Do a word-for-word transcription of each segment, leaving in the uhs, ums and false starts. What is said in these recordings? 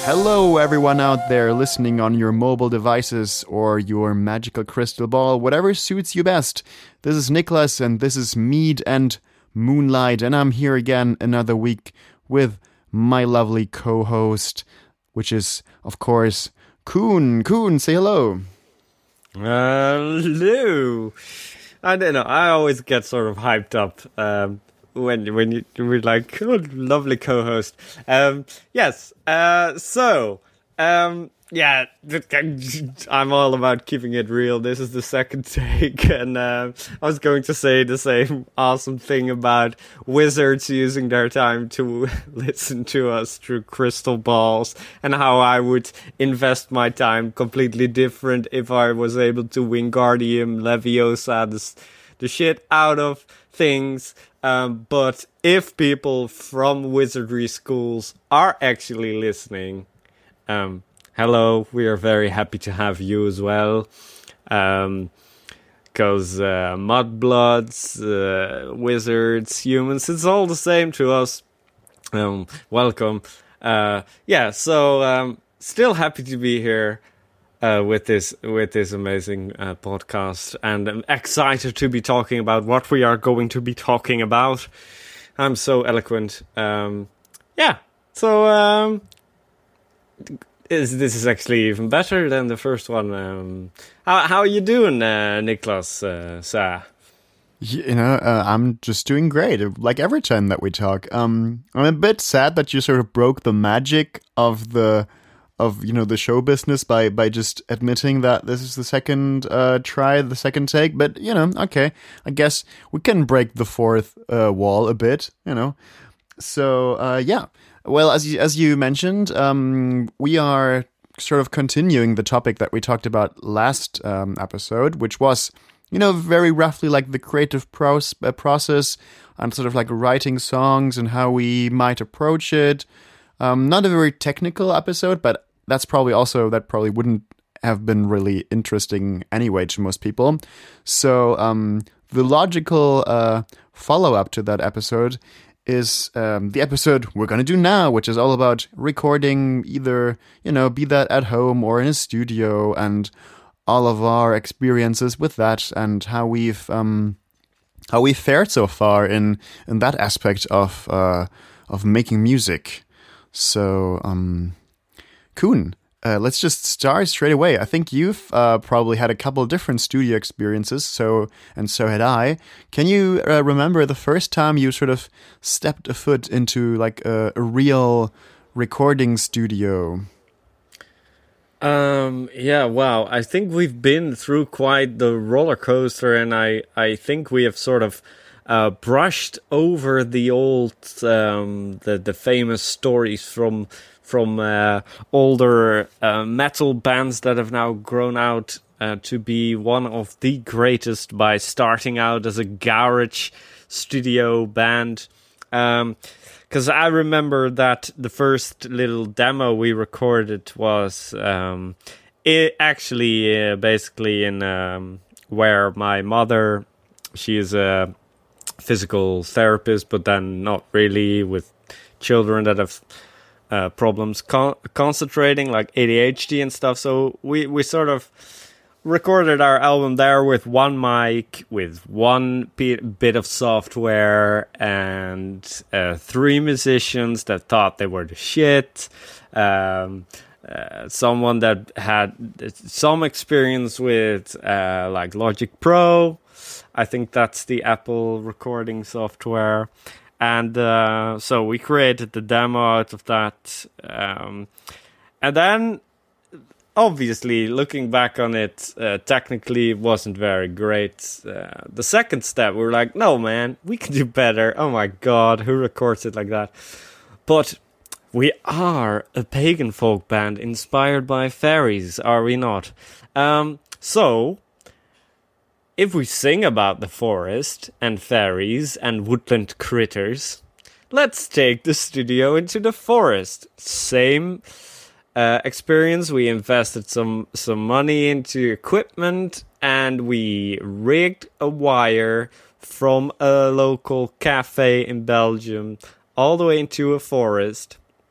Hello, everyone out there listening on your mobile devices or your magical crystal ball, whatever suits you best. This is Niklas, and this is Mead and Moonlight, and I'm here again another week with my lovely co-host, which is, of course, Koen. Koen, say hello. Hello. I don't know. I always get sort of hyped up um, when when you we're like, oh, lovely co-host. Um, yes. Uh, so, um, yeah, I'm all about keeping it real. This is the second take, and uh, I was going to say the same awesome thing about wizards using their time to listen to us through crystal balls, and how I would invest my time completely different if I was able to Wingardium Leviosa the, the shit out of things. Um, but if people from wizardry schools are actually listening, um, hello, we are very happy to have you as well. Um, because uh, mudbloods, uh, wizards, humans, it's all the same to us. Um, welcome. Uh, yeah, so um, still happy to be here uh, with this with this amazing uh, podcast, and I'm excited to be talking about what we are going to be talking about. I'm so eloquent. Um, yeah, so um, is this is actually even better than the first one. Um, how how are you doing, uh, Niklas? Uh, sir? You know, uh, I'm just doing great. Like every time that we talk, um, I'm a bit sad that you sort of broke the magic of the, of you know, the show business by by just admitting that this is the second uh, try, the second take. But you know, okay, I guess we can break the fourth uh, wall a bit. You know, so uh, yeah. Well, as you, as you mentioned, um, we are sort of continuing the topic that we talked about last um, episode, which was, you know, very roughly like the creative pros- uh, process and sort of like writing songs and how we might approach it. Um, not a very technical episode, but that's probably also, that probably wouldn't have been really interesting anyway to most people. So um, the logical uh, follow-up to that episode is um, the episode we're going to do now, which is all about recording, either, you know, be that at home or in a studio, and all of our experiences with that, and how we've um, how we've fared so far in in that aspect of uh, of making music. So, um, Koen, uh, let's just start straight away. I think you've uh, probably had a couple of different studio experiences, so and so had I. Can you uh, remember the first time you sort of stepped a foot into like a, a real recording studio? Um, yeah, wow. I think we've been through quite the roller coaster, and I, I think we have sort of uh, brushed over the old, um, the, the famous stories from from uh, older uh, metal bands that have now grown out uh, to be one of the greatest by starting out as a garage studio band. Um, Because I remember that the first little demo we recorded was um, it actually uh, basically in um, where my mother, she is a physical therapist, but then not really, with children that have uh, problems con- concentrating, like A D H D and stuff. So we, we sort of recorded our album there with one mic, with one p- bit of software, and uh, three musicians that thought they were the shit. Um, uh, someone that had some experience with uh, like Logic Pro. I think that's the Apple recording software. And uh, so we created the demo out of that. Um, and then, obviously, looking back on it, uh, technically it wasn't very great. Uh, the second step, we were like, no, man, we can do better. Oh my God, who records it like that? But we are a pagan folk band inspired by fairies, are we not? Um, so, if we sing about the forest and fairies and woodland critters, let's take the studio into the forest. Same Uh, experience. We invested some some money into equipment, and we rigged a wire from a local cafe in Belgium all the way into a forest.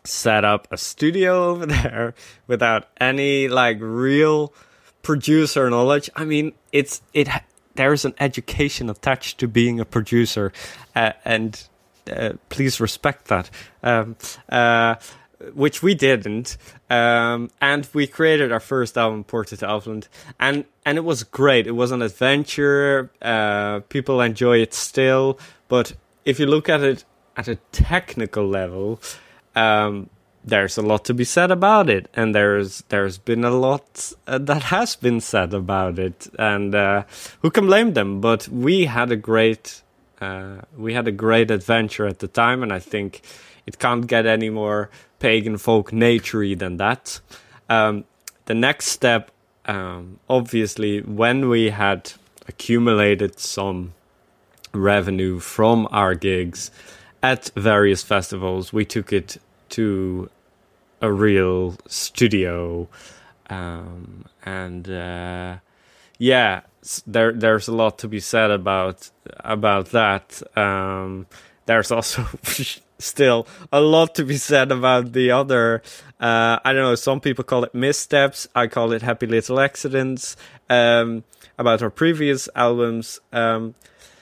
set up a studio over there without any like real producer knowledge. I mean, it's it. There's an education attached to being a producer, uh, and uh, please respect that. Um, uh, which we didn't, um, and we created our first album, Porta to Elfland, and and it was great. It was an adventure. Uh, people enjoy it still, but if you look at it at a technical level, um, there's a lot to be said about it, and there's there's been a lot uh, that has been said about it, and uh, who can blame them? But we had a great uh, we had a great adventure at the time, and I think it can't get any more pagan folk nature-y than that. Um, the next step, um, obviously, when we had accumulated some revenue from our gigs at various festivals, we took it to a real studio, um, and uh, yeah, there there's a lot to be said about about that. Um, there's also still a lot to be said about the other. Uh, I don't know. Some people call it missteps. I call it happy little accidents. Um, about our previous albums. Um,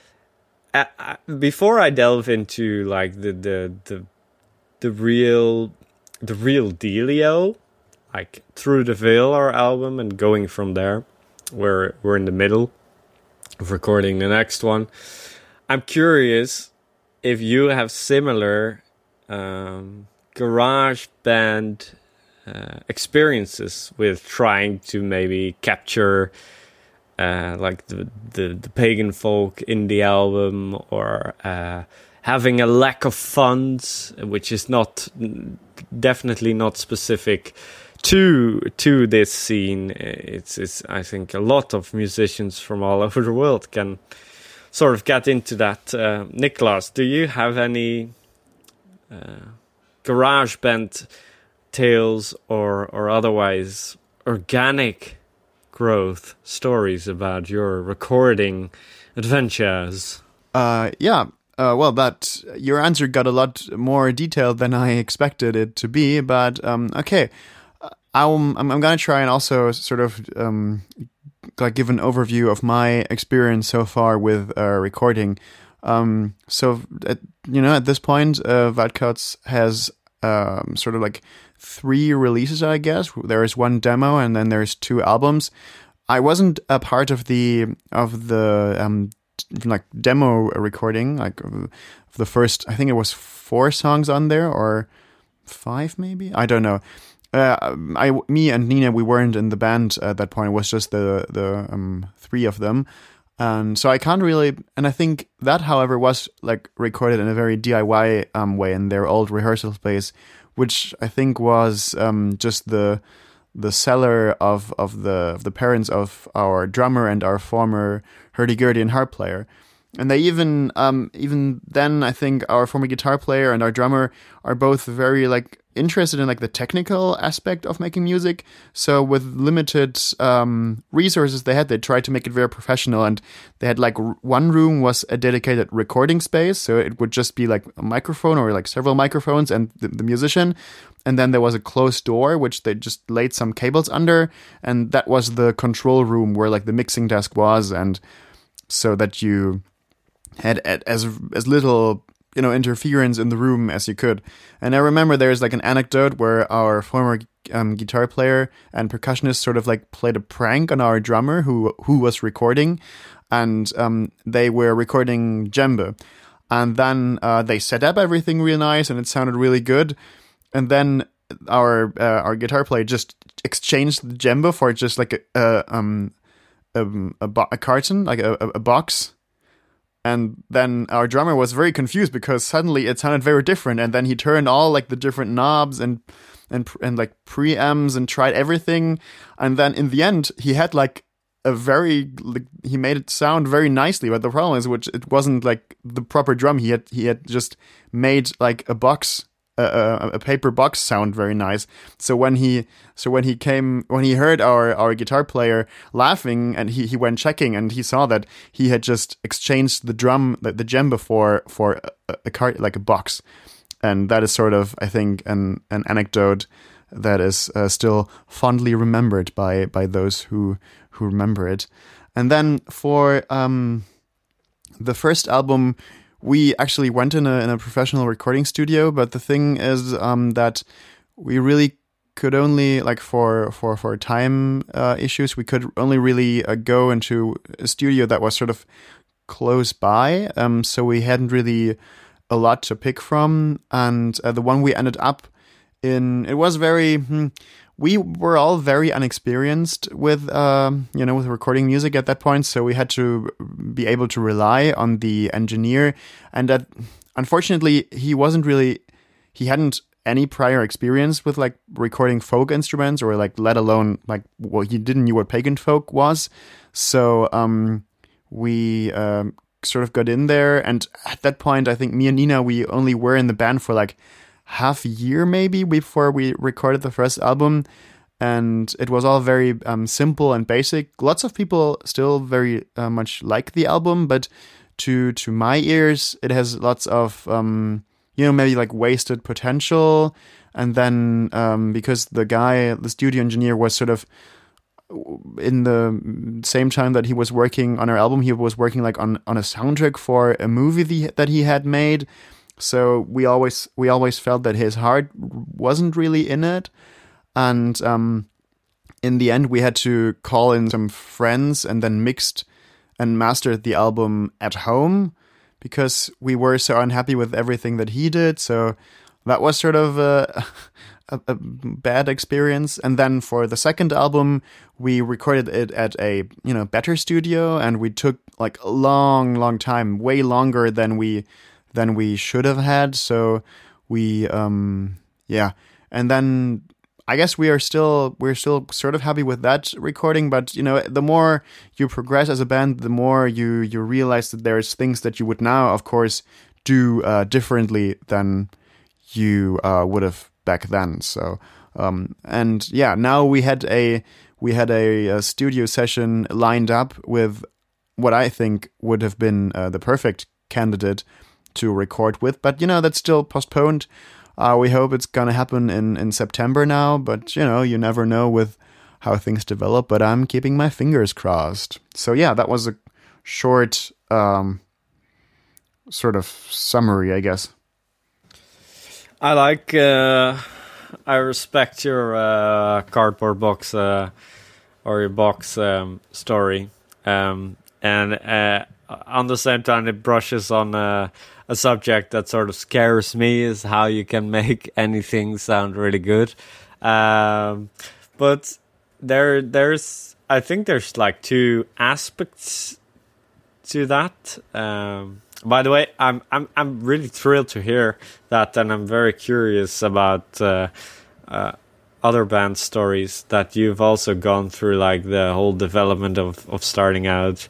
I, I, before I delve into like the the the the real the real dealio, like Through the Veil, our album, and going from there, we're we're in the middle of recording the next one. I'm curious if you have similar um, garage band uh, experiences with trying to maybe capture uh, like the, the the pagan folk indie album, or uh, having a lack of funds, which is not definitely not specific to to this scene. It's it's I think a lot of musicians from all over the world can sort of get into that. Uh, Niklas, do you have any uh, garage band tales or or otherwise organic growth stories about your recording adventures? Uh, yeah. Uh, well, that your answer got a lot more detailed than I expected it to be. But um, okay, I'm I'm, I'm gonna try and also sort of um, like give an overview of my experience so far with uh, recording. Um, so at, you know, at this point, uh, Vadcuts has um, sort of like three releases, I guess. There is one demo, and then there's two albums. I wasn't a part of the of the um, like demo recording, like the first. I think it was four songs on there, or five, maybe. I don't know. Uh, I, me and Nina, we weren't in the band at that point. It was just the the um, three of them, and so I can't really. And I think that, however, was like recorded in a very D I Y um, way in their old rehearsal space, which I think was um, just the the cellar of of the of the parents of our drummer and our former hurdy-gurdy and harp player. And they even, um, even then, I think our former guitar player and our drummer are both very like interested in like the technical aspect of making music. So with limited um, resources they had, they tried to make it very professional. And they had like r- one room was a dedicated recording space, so it would just be like a microphone or like several microphones and the, the musician. And then there was a closed door which they just laid some cables under, and that was the control room where like the mixing desk was, and so that you had as as little, you know, interference in the room as you could. And I remember there's like an anecdote where our former um, guitar player and percussionist sort of like played a prank on our drummer who who was recording, and um, they were recording djembe, and then uh, they set up everything real nice and it sounded really good, and then our uh, our guitar player just exchanged the djembe for just like a a um a, a, bo- a carton, like a, a box. And then our drummer was very confused because suddenly it sounded very different. And then he turned all like the different knobs and and and like preamps and tried everything. And then in the end, he had like a very like, he made it sound very nicely. But the problem is, which it wasn't like the proper drum. He had he had just made like a box. A, a paper box sound very nice. So when he so when he came when he heard our, our guitar player laughing, and he, he went checking, and he saw that he had just exchanged the drum the, the djembe for for a, a cart like a box. and that is sort of, I think, an an anecdote that is uh, still fondly remembered by by those who who remember it. And then for um, the first album, we actually went in a in a professional recording studio, but the thing is um, that we really could only, like for for for time uh, issues, we could only really uh, go into a studio that was sort of close by. Um, so we hadn't really a lot to pick from, and uh, the one we ended up in, it was very. Hmm, we were all very unexperienced with, um, you know, with recording music at that point, so we had to be able to rely on the engineer, and that, unfortunately, he wasn't really, he hadn't any prior experience with like recording folk instruments, or like let alone like, well, he didn't know what pagan folk was, so um, we um, sort of got in there, and at that point, I think me and Nina, we only were in the band for like half a year maybe before we recorded the first album, and it was all very um, simple and basic. Lots of people still very uh, much like the album, but to to my ears, it has lots of um, you know, maybe like wasted potential. And then um, because the guy, the studio engineer, was sort of in the same time that he was working on our album, he was working like on on a soundtrack for a movie the, that he had made. So we always we always felt that his heart wasn't really in it, and um, in the end we had to call in some friends and then mixed and mastered the album at home because we were so unhappy with everything that he did. So that was sort of a, a, a bad experience. And then for the second album, we recorded it at a you know better studio, and we took like a long, long time, way longer than we. than we should have had. So we, um, yeah. And then I guess we are still, we're still sort of happy with that recording, but you know, the more you progress as a band, the more you, you realize that there's things that you would now, of course, do, uh, differently than you, uh, would have back then. So, um, and yeah, now we had a, we had a, a studio session lined up with what I think would have been, uh, the perfect candidate to record with, but you know, that's still postponed. Uh, we hope it's gonna happen in, in September now, but you know, you never know with how things develop, but I'm keeping my fingers crossed. So yeah, that was a short um, sort of summary, I guess. I like, uh, I respect your uh, cardboard box uh, or your box um, story, um, and uh, on the same time it brushes on uh, a subject that sort of scares me, is how you can make anything sound really good. Um, but there, there's, I think there's like two aspects to that. Um, by the way, I'm, I'm, I'm really thrilled to hear that, and I'm very curious about uh, uh, other band stories that you've also gone through, like the whole development of, of starting out.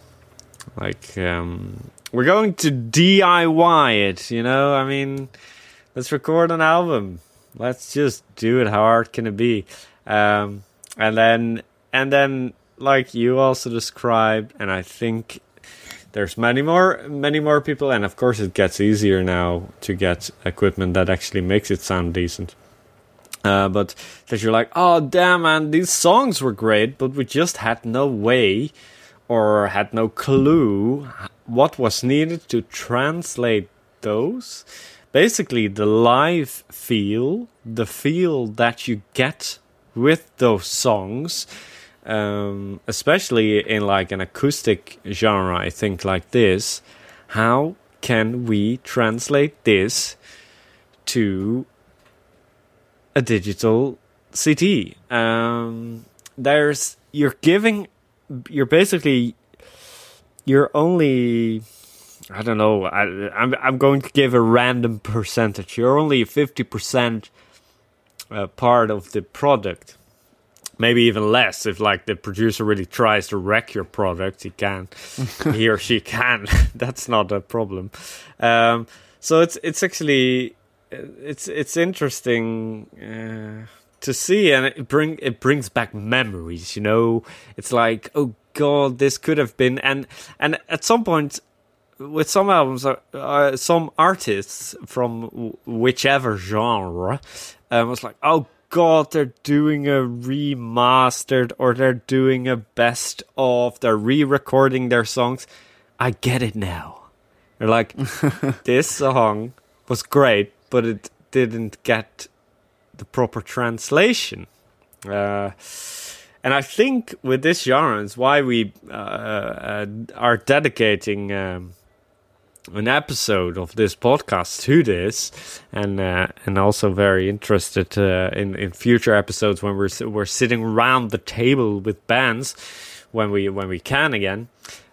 Like, um, we're going to D I Y it, you know? I mean, let's record an album. Let's just do it. How hard can it be? Um, and then, and then, like you also described, and I think there's many more, many more people, and of course it gets easier now to get equipment that actually makes it sound decent. Uh, but that you're like, oh, damn, man, these songs were great, but we just had no way or had no clue what was needed to translate those. Basically, the live feel, the feel that you get with those songs, um, especially in like an acoustic genre, I think like this, how can we translate this to a digital C D? Um, there's, you're giving, you're basically, you're only, I don't know, I, I'm I'm going to give a random percentage. You're only fifty percent uh, part of the product. Maybe even less if like the producer really tries to wreck your product. He can, he or she can. That's not a problem. Um, so it's it's actually it's it's interesting uh, to see, and it bring it brings back memories. You know, it's like, oh God, this could have been, and and at some point, with some albums, uh, uh, some artists from w- whichever genre, um, was like, oh God, they're doing a remastered, or they're doing a best of, they're re-recording their songs. I get it now. They're like, this song was great, but it didn't get the proper translation. Uh, and I think with this genre is why we uh, uh, are dedicating um, an episode of this podcast to this, and uh, and also very interested uh, in in future episodes when we're we're sitting around the table with bands when we when we can again,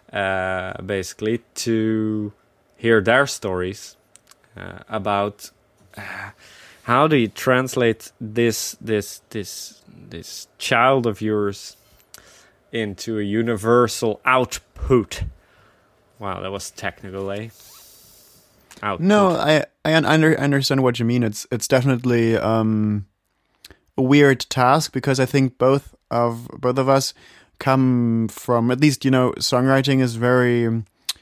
uh, basically to hear their stories uh, about uh, how do you translate this this this this child of yours into a universal output. Wow, that was technical, eh? Output. No, I I under, understand what you mean. It's it's definitely um, a weird task, because I think both of both of us come from, at least, you know, songwriting is very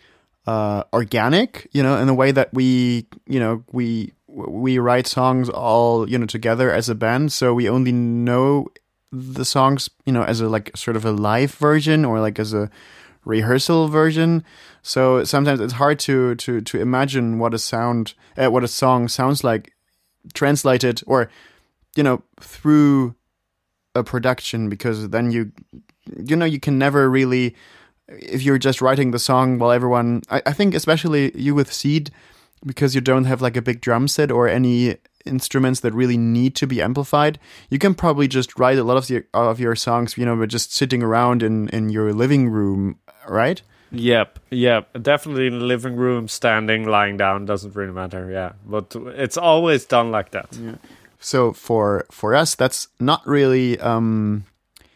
uh, organic, you know, in the way that we, you know, we we write songs all, you know, together as a band, so we only know the songs, you know, as a like sort of a live version or like as a rehearsal version. So sometimes it's hard to to to imagine what a sound uh, what a song sounds like translated, or, you know, through a production, because then you you know you can never really, if you're just writing the song while everyone, I, I think especially you with Seed, because you don't have like a big drum set or any instruments that really need to be amplified, you can probably just write a lot of your of your songs, you know, but just sitting around in in your living room, right? Yep, yep. Definitely in the living room, standing, lying down, doesn't really matter, yeah. But it's always done like that. Yeah. So for for us, that's not really um,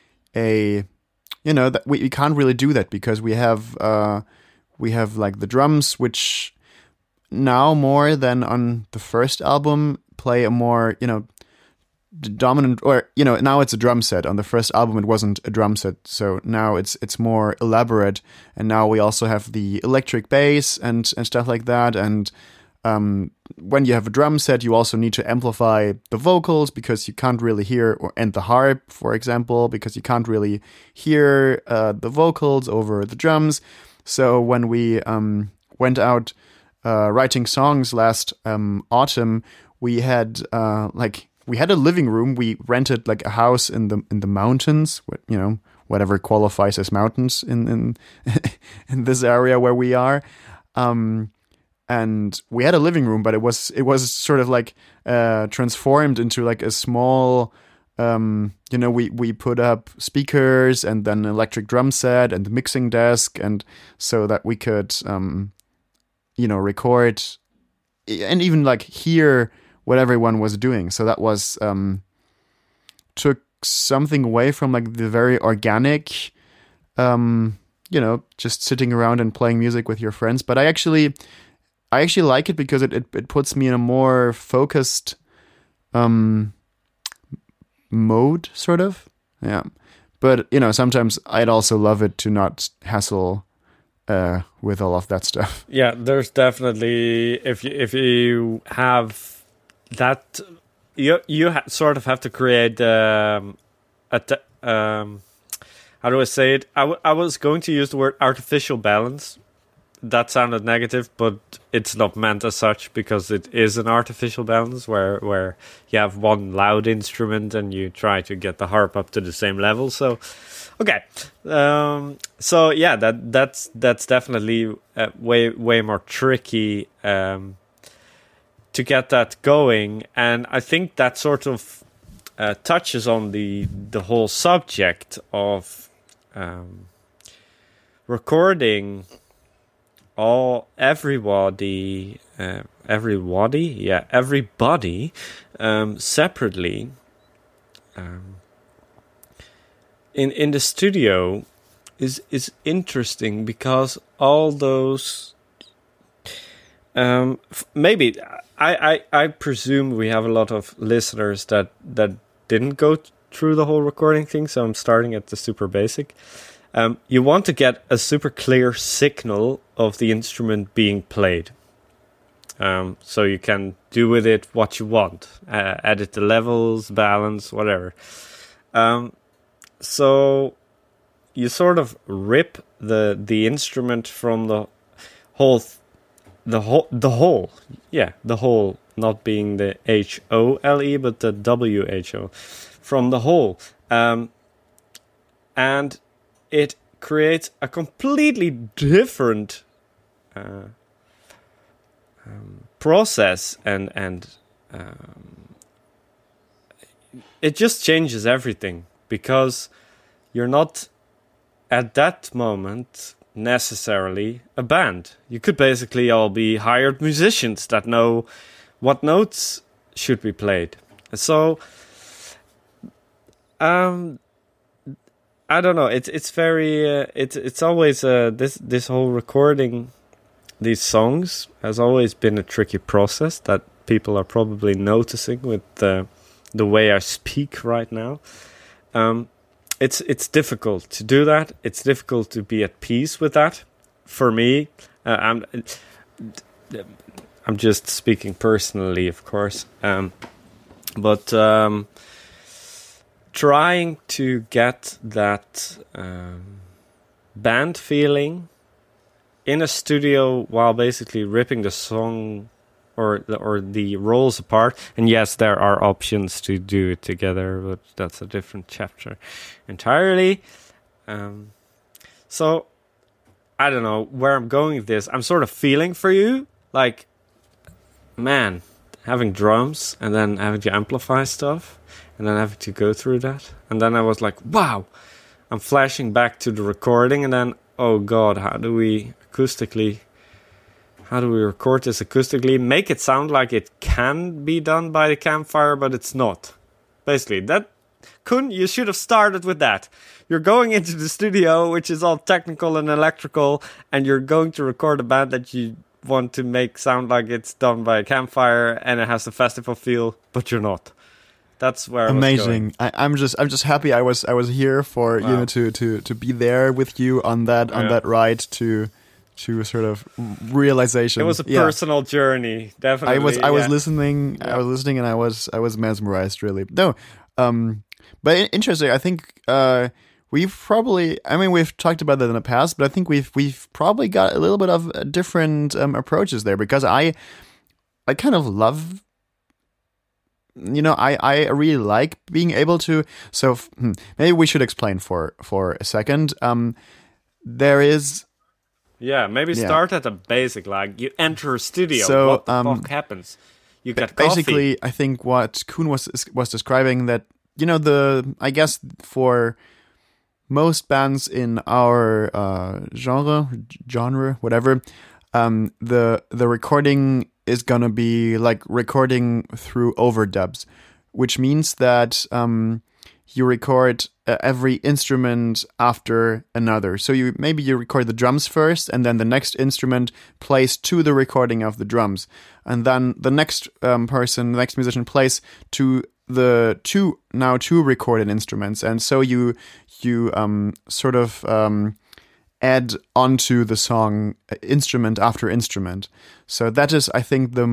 a, you know, that we, we can't really do that, because we have uh, we have like the drums, which now more than on the first album play a more, you know, dominant, or, you know, now it's a drum set. On the first album it wasn't a drum set, so now it's it's more elaborate, and now we also have the electric bass and and stuff like that. And um when you have a drum set, you also need to amplify the vocals, because you can't really hear, or and the harp, for example, because you can't really hear uh, the vocals over the drums. So when we um went out uh writing songs last um autumn, we had uh like we had a living room. We rented like a house in the in the mountains, you know, whatever qualifies as mountains in in in this area where we are. Um, and we had a living room, but it was it was sort of like uh, transformed into like a small, um, you know, we we put up speakers and then an electric drum set and the mixing desk, and so that we could, um, you know, record and even like hear what everyone was doing. So that was um, took something away from like the very organic, um, you know, just sitting around and playing music with your friends. But I actually, I actually like it, because it it, it puts me in a more focused um, mode, sort of. Yeah. But, you know, sometimes I'd also love it to not hassle uh, with all of that stuff. Yeah, there's definitely, if you, if you have that, you you ha- sort of have to create um, a t- um, how do I say it? I, w- I was going to use the word artificial balance. That sounded negative, but it's not meant as such, because it is an artificial balance where where you have one loud instrument and you try to get the harp up to the same level. So, okay, um, so yeah, that that's that's definitely uh, way way more tricky. Um, to get that going, and I think that sort of uh, touches on the the whole subject of um, recording all everybody uh, everybody yeah everybody um, separately um, in in the studio is is interesting, because all those um, f- maybe. I, I, I presume we have a lot of listeners that, that didn't go t- through the whole recording thing, so I'm starting at the super basic. Um, you want to get a super clear signal of the instrument being played. Um, so you can do with it what you want. Uh, edit the levels, balance, whatever. Um, so you sort of rip the the instrument from the whole, th- the whole, the whole, yeah, the whole, not being the H O L E, but the W H O, from the whole. Um, and it creates a completely different uh, um, process, and and um, it just changes everything, because you're not at that moment necessarily a band. You could basically all be hired musicians that know what notes should be played. So um I don't know, it's it's very uh, it's it's always uh, this this whole recording these songs has always been a tricky process that people are probably noticing with the the way I speak right now. Um It's it's difficult to do that. It's difficult to be at peace with that. For me, uh, I'm I'm just speaking personally, of course. Um, but um, trying to get that um, band feeling in a studio while basically ripping the song or the, or the roles apart. And yes, there are options to do it together, but that's a different chapter entirely. Um, so, I don't know where I'm going with this. I'm sort of feeling for you. Like, man, having drums and then having to amplify stuff and then having to go through that. And then I was like, wow, I'm flashing back to the recording and then, oh God, how do we acoustically... How do we record this acoustically? Make it sound like it can be done by the campfire, but it's not. Basically, that... Kun, you should have started with that. You're going into the studio, which is all technical and electrical, and you're going to record a band that you want to make sound like it's done by a campfire, and it has a festival feel, but you're not. That's where I was amazing. going. I, I'm just, I'm just happy I was, I was here for wow. you know to, to, to be there with you on that, on yeah. that ride to. to sort of realization. It was a yeah. personal journey, definitely. I was I yeah. was listening yeah. I was listening and I was I was mesmerized, really. No. Um but interesting, I think uh we've probably I mean we've talked about that in the past, but I think we've we've probably got a little bit of different um, approaches there, because I I kind of love you know, I, I really like being able to so hmm, maybe we should explain for for a second. Um there is Yeah, maybe yeah. start at the basic, like you enter a studio, so, what the um, fuck happens? You get basically, coffee. I think what Kun was was describing, that, you know, the, I guess for most bands in our uh, genre, genre, whatever, um, the the recording is gonna be like recording through overdubs, which means that um, you record uh, every instrument after another. So you maybe you record the drums first, and then the next instrument plays to the recording of the drums, and then the next um, person, the next musician plays to the two now two recorded instruments, and so you you um, sort of um, add onto the song instrument after instrument. So that is, I think, the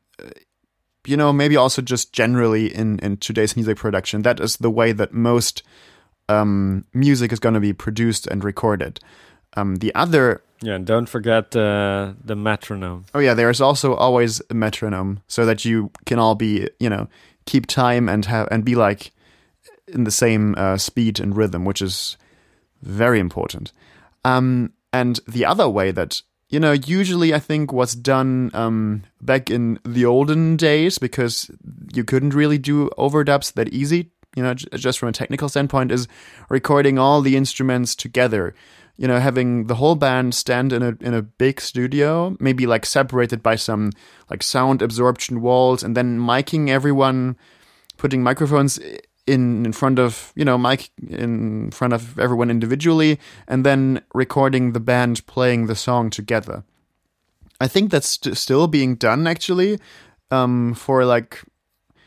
you know, maybe also just generally in, in today's music production, that is the way that most um, music is going to be produced and recorded. Um, the other... Yeah, and don't forget uh, the metronome. Oh yeah, there's also always a metronome, so that you can all be, you know, keep time and have and be like in the same uh, speed and rhythm, which is very important. Um, and the other way that, you know, usually I think was done um, back in the olden days, because you couldn't really do overdubs that easy, you know, j- just from a technical standpoint, is recording all the instruments together. You know, having the whole band stand in a in a big studio, maybe like separated by some like sound absorption walls, and then miking everyone, putting microphones in in front of, you know, mic in front of everyone individually, and then recording the band playing the song together. I think that's st- still being done, actually, um, for like,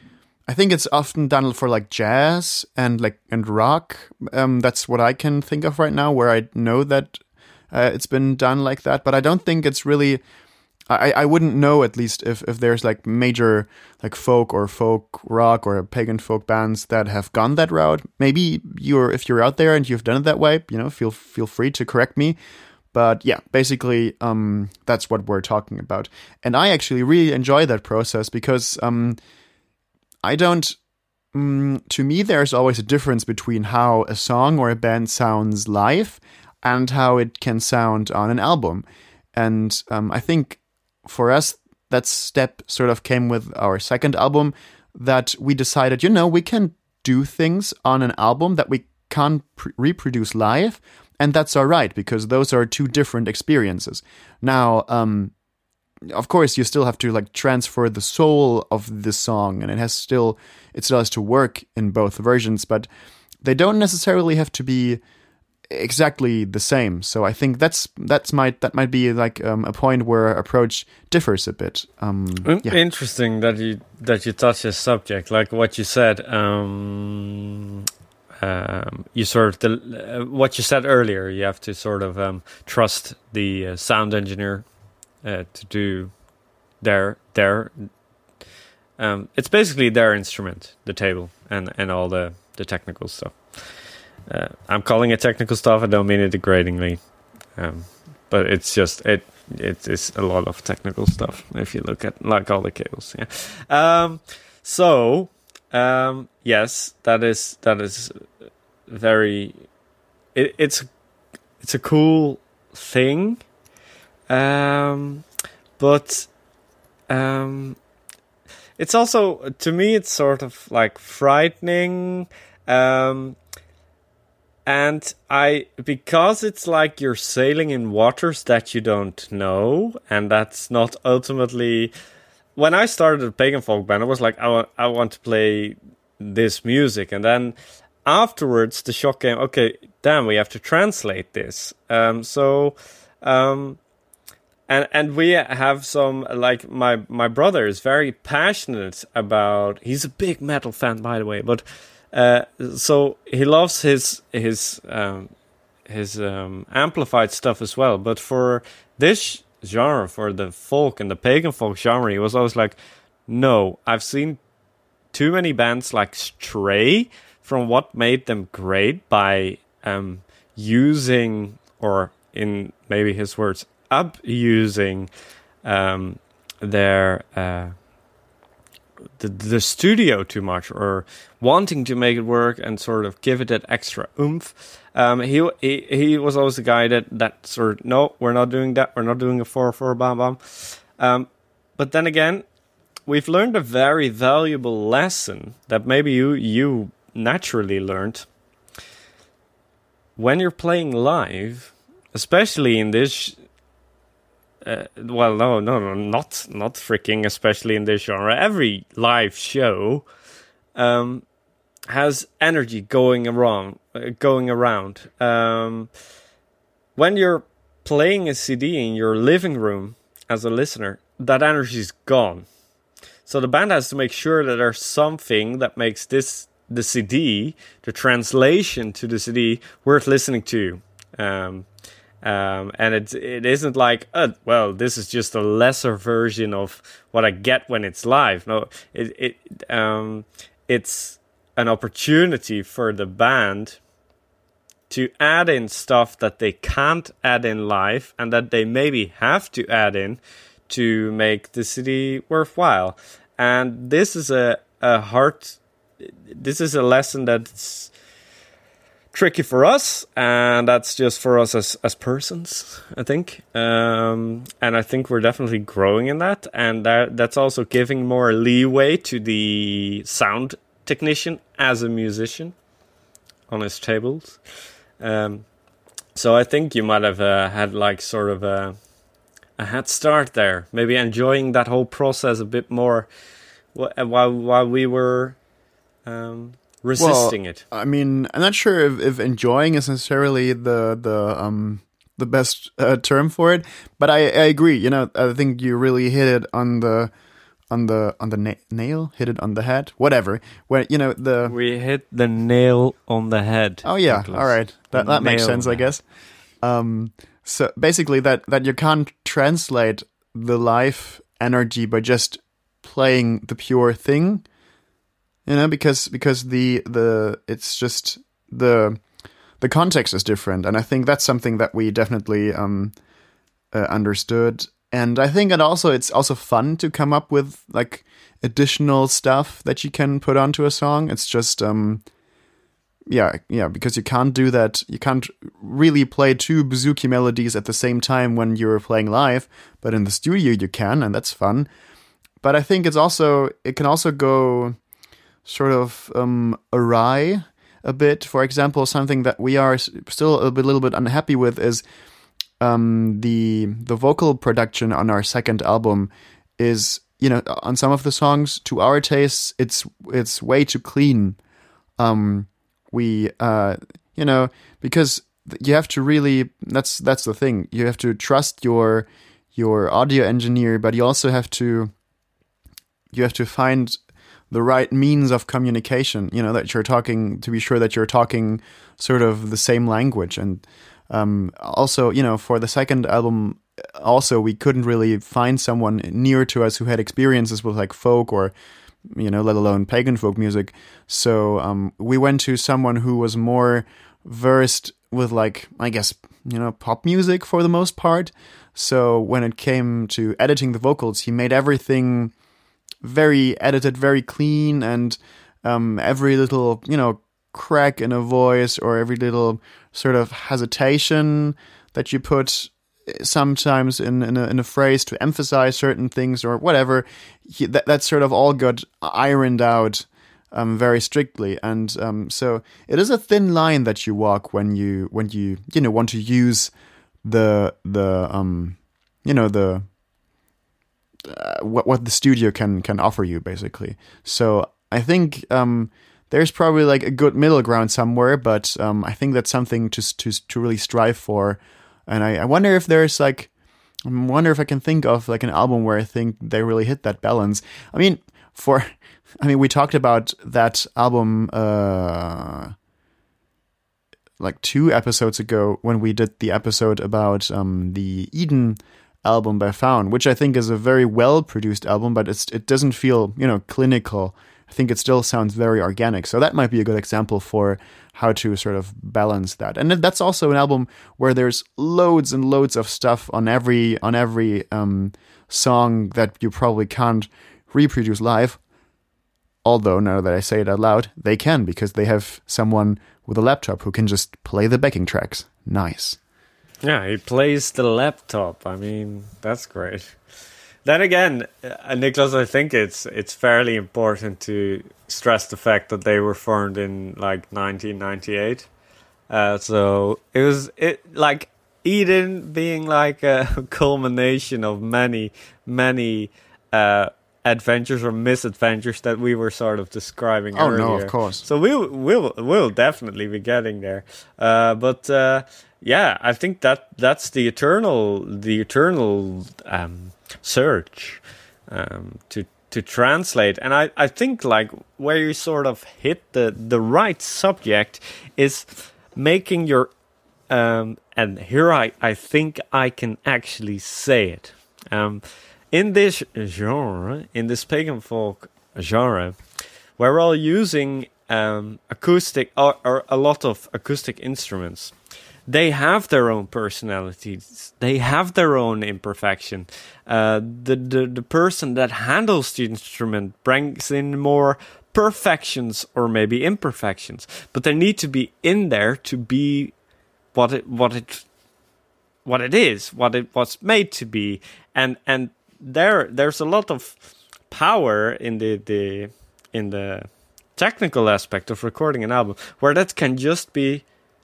I think it's often done for like jazz and like and rock. Um, that's what I can think of right now, where I know that uh, it's been done like that. But I don't think it's really. I, I wouldn't know, at least, if, if there's like major like folk or folk rock or pagan folk bands that have gone that route. Maybe you're if you're out there and you've done it that way, you know, feel feel free to correct me. But yeah, basically, um, that's what we're talking about. And I actually really enjoy that process because um, I don't. Um, to me, there's always a difference between how a song or a band sounds live and how it can sound on an album. And um, I think. For us, that step sort of came with our second album, that we decided, you know, we can do things on an album that we can't pre- reproduce live, and that's all right, because those are two different experiences. Now, um, of course, you still have to like transfer the soul of the song, and it has still it still has to work in both versions, but they don't necessarily have to be exactly the same. So I think that's that's might that might be like um, a point where our approach differs a bit. Um, yeah. Interesting that you that you touch this subject, like what you said. Um, um, you sort of the, uh, what you said earlier. You have to sort of um, trust the uh, sound engineer uh, to do their their. Um, it's basically their instrument, the table, and and all the the technical stuff. Uh, I'm calling it technical stuff. I don't mean it degradingly, um, but it's just it. It is a lot of technical stuff if you look at like all the cables. Yeah. Um, so um, yes, that is that is very. It, it's it's a cool thing, um, but um, it's also, to me, it's sort of like frightening. Um, And I, because it's like you're sailing in waters that you don't know, and that's not ultimately. When I started a pagan folk band, I was like, I want, I want to play this music, and then afterwards the shock came. Okay, damn, we have to translate this. Um, so, um, and and we have some, like my my brother is very passionate about. He's a big metal fan, by the way, but. Uh, so he loves his his um, his um, amplified stuff as well. But for this genre, for the folk and the pagan folk genre, he was always like, no, I've seen too many bands like stray from what made them great by um, using, or in maybe his words, abusing um, their... Uh, The, the studio too much, or wanting to make it work and sort of give it that extra oomph. Um, he, he he was always the guy that, that sort of, no, we're not doing that, we're not doing a four four bam bam. Um, but then again, we've learned a very valuable lesson that maybe you you naturally learned. When you're playing live, especially in this. Uh, well, no, no, no, not not freaking, especially in this genre. Every live show um, has energy going around. Uh, going around. Um, when you're playing a C D in your living room as a listener, that energy is gone. So the band has to make sure that there's something that makes this the C D, the translation to the C D, worth listening to. Um, Um, and it it isn't like, oh, well, this is just a lesser version of what I get when it's live. No, it it um, it's an opportunity for the band to add in stuff that they can't add in live, and that they maybe have to add in to make the C D worthwhile. And this is a a hard. This is a lesson that's tricky for us, and that's just for us as as persons, I think. Um, and I think we're definitely growing in that, and that that's also giving more leeway to the sound technician as a musician on his tables. Um, so I think you might have uh, had like sort of a, a head start there, maybe enjoying that whole process a bit more while while we were um, resisting well, it. I mean, I'm not sure if, if enjoying is necessarily the the um the best uh, term for it, but I, I agree. You know, I think you really hit it on the on the on the na- nail, hit it on the head, whatever. Where you know the we hit the nail on the head. Oh yeah, Nicholas. all right, that The that makes nail sense, I on the guess. Um, so basically, that that you can't translate the life energy by just playing the pure thing, you know, because because the the it's just the the context is different, and I think that's something that we definitely um uh, understood. And I think it also it's also fun to come up with like additional stuff that you can put onto a song. It's just um yeah yeah because you can't do that. You can't really play two bouzouki melodies at the same time when you're playing live, but in the studio you can, and that's fun. But I think it's also it can also go sort of um awry a bit. For example, something that we are still a bit, little bit unhappy with is Um, the the vocal production on our second album is, you know, on some of the songs, to our tastes, it's it's way too clean. Um, we, uh, you know, because you have to really, that's that's the thing. You have to trust your your audio engineer, but you also have to you have to find the right means of communication. You know, that you're talking to be sure that you're talking sort of the same language. And Um, also, you know, for the second album, also, we couldn't really find someone near to us who had experiences with like folk or, you know, let alone pagan folk music. So um, we went to someone who was more versed with like, I guess, you know, pop music for the most part. So when it came to editing the vocals, he made everything very edited, very clean, and um, every little, you know, crack in a voice or every little sort of hesitation that you put sometimes in in a, in a phrase to emphasize certain things or whatever, he, that that sort of all got ironed out um, very strictly. And um, so it is a thin line that you walk when you when you you know want to use the the um you know the uh, what what the studio can can offer you, basically. So I think um. There's probably like a good middle ground somewhere, but um, I think that's something to to to really strive for. And I, I wonder if there's like, I wonder if I can think of like an album where I think they really hit that balance. I mean, for, I mean, we talked about that album uh, like two episodes ago when we did the episode about um, the Eden album by Faun, which I think is a very well produced album, but it's it doesn't feel, you know, clinical. I think it still sounds very organic. So that might be a good example for how to sort of balance that. And that's also an album where there's loads and loads of stuff on every on every um, song that you probably can't reproduce live. Although, now that I say it out loud, they can, because they have someone with a laptop who can just play the backing tracks. Nice. Yeah, he plays the laptop. I mean, that's great. Then again, uh, Nicholas, I think it's it's fairly important to stress the fact that they were formed in like nineteen ninety-eight. Uh, so it was it like Eden being like a culmination of many many uh, adventures or misadventures that we were sort of describing oh, earlier. Oh no, of course. So we'll we'll we'll definitely be getting there. Uh, but uh, yeah, I think that that's the eternal the eternal. Um, search um, to to translate, and I, I think like where you sort of hit the, the right subject is making your um, and here I, I think I can actually say it um, in this genre, in this pagan folk genre, we're all using um, acoustic or, or a lot of acoustic instruments. They have their own personalities. They have their own imperfection. Uh, the, the the person that handles the instrument brings in more perfections or maybe imperfections, but they need to be in there to be what it what it what it is, what it was made to be, and and there there's a lot of power in the the in the technical aspect of recording an album where that can just be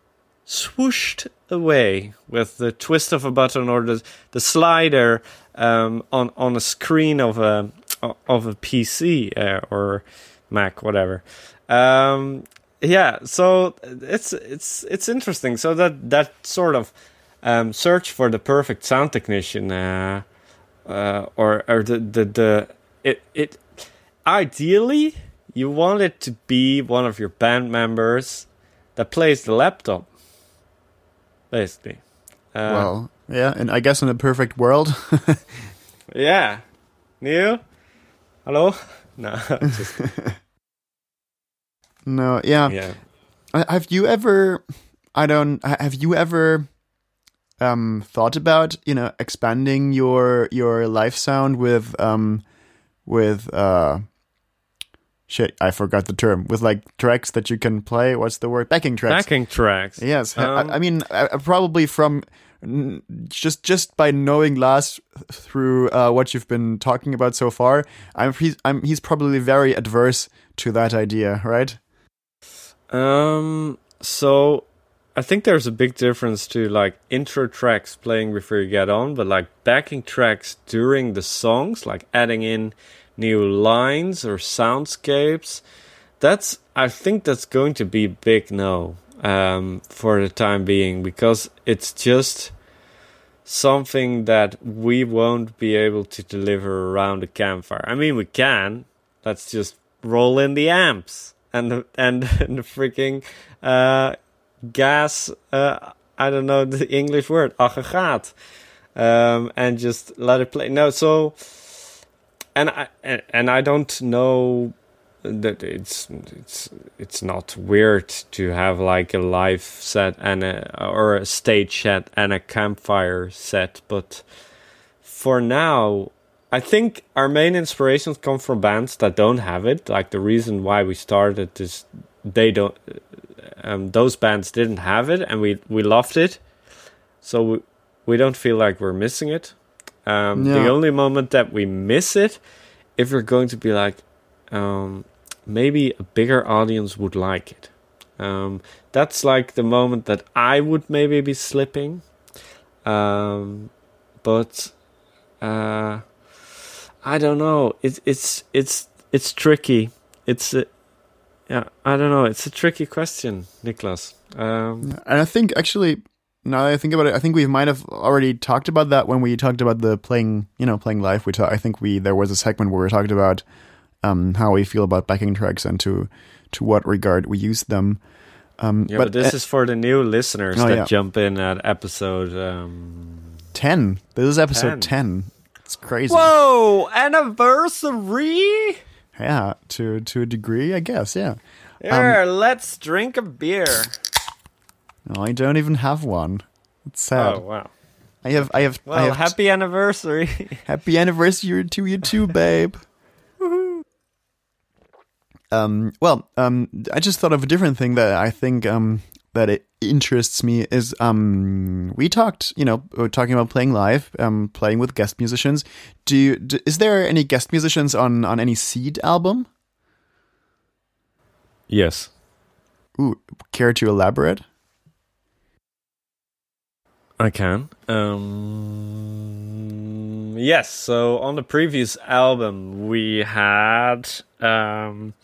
swooshed away with the twist of a button or the the slider um, on on a screen of a of a P C uh, or Mac, whatever. Um, yeah, so it's it's it's interesting. So that that sort of um, search for the perfect sound technician, uh, uh, or or the the, the it it ideally you want it to be one of your band members that plays the laptop, basically. Uh, well, yeah, and I guess in a perfect world. yeah. Neil? Hello? No. Just... no, yeah. Yeah. Have you ever, I don't, have you ever um, thought about, you know, expanding your your live sound with, um, with, uh, shit, I forgot the term, with like tracks that you can play, what's the word? Backing tracks. Backing tracks. Yes. Um, I, I mean, I, probably from, just just by knowing Lars through uh, what you've been talking about so far, I'm, he's, I'm, he's probably very adverse to that idea, right? Um, so I think there's a big difference to like intro tracks playing before you get on, but like backing tracks during the songs, like adding in new lines or soundscapes, that's, I think that's going to be big no, um, for the time being, because it's just something that we won't be able to deliver around a campfire. I mean, we can, let's just roll in the amps. And the, and the freaking uh, gas, uh, I don't know the English word, aggregaat, um, and just let it play. No, so, and I and, and I don't know that it's it's it's not weird to have like a live set and a, or a stage set and a campfire set, but for now, I think our main inspirations come from bands that don't have it. Like the reason why we started is they don't. Um, those bands didn't have it, and we we loved it. So we, we don't feel like we're missing it. Um, Yeah. The only moment that we miss it, if we're going to be like, um, maybe a bigger audience would like it. Um, that's like the moment that I would maybe be slipping. Um, but. Uh, I don't know. It's it's it's it's tricky. It's a, yeah. I don't know. It's a tricky question, Niklas. Um, And I think actually, now that I think about it, I think we might have already talked about that when we talked about the playing, you know, playing live. We talk, I think we there was a segment where we talked about um, how we feel about backing tracks and to to what regard we use them. Um, yeah, but, but this uh, is for the new listeners oh, that yeah. jump in at episode um, ten. This is episode ten. ten. It's crazy. Whoa, anniversary! Yeah, to to a degree, I guess. Yeah. Here, let's drink a beer. No, I don't even have one. It's sad. Oh wow! I have. I have. I Well, have happy anniversary! Happy anniversary to you too, babe. um, well, um, I just thought of a different thing that I think um, that it interests me is um, we talked, you know, we were talking about playing live, um, playing with guest musicians. Do you? Do, is there any guest musicians on on any Seed album? Yes. Ooh, care to elaborate? I can. Um, yes, so on the previous album, we had um,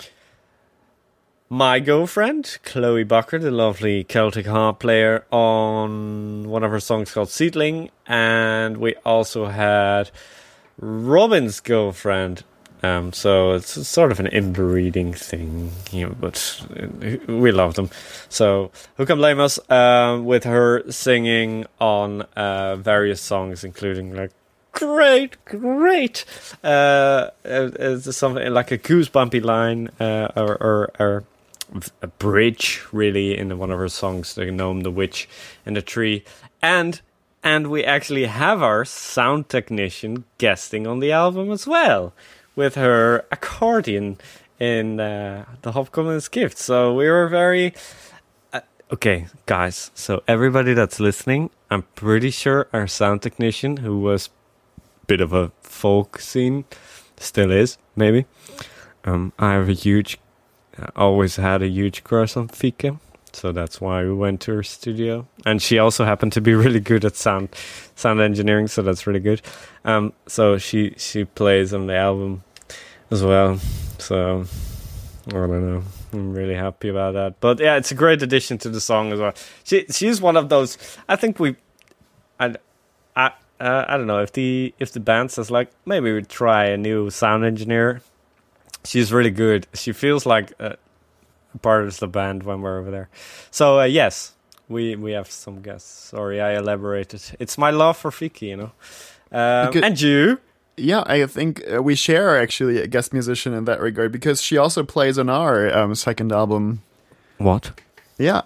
my girlfriend, Chloe Bucker, the lovely Celtic harp player, on one of her songs called Seedling. And we also had Robin's girlfriend. Um, so it's sort of an inbreeding thing, you know, but we love them. So who can blame us? Um, with her singing on uh, various songs, including like great, great, uh, uh, something like a goosebumpy line uh, or, or, or a bridge, really, in one of her songs, the Gnome, the Witch, and the Tree, and and we actually have our sound technician guesting on the album as well, with her accordion in uh, the Hopcommons gift. So we were very... Uh, okay, guys, so everybody that's listening, I'm pretty sure our sound technician, who was a bit of a folk scene, still is, maybe. Um, I have a huge... I always had a huge crush on Fieke, so that's why we went to her studio. And she also happened to be really good at sound sound engineering, so that's really good. Um, so she she plays on the album as well. So I don't know. I'm really happy about that. But yeah, it's a great addition to the song as well. She she's one of those. I think we, I, I uh, I don't know if the if the band says like maybe we try a new sound engineer. She's really good. She feels like a part of the band when we're over there. So uh, yes, we we have some guests. Sorry, I elaborated. It's my love for Vicky, you know. Um, Because- and you? Yeah, I think uh, we share actually a guest musician in that regard because she also plays on our um, second album. What? Yeah,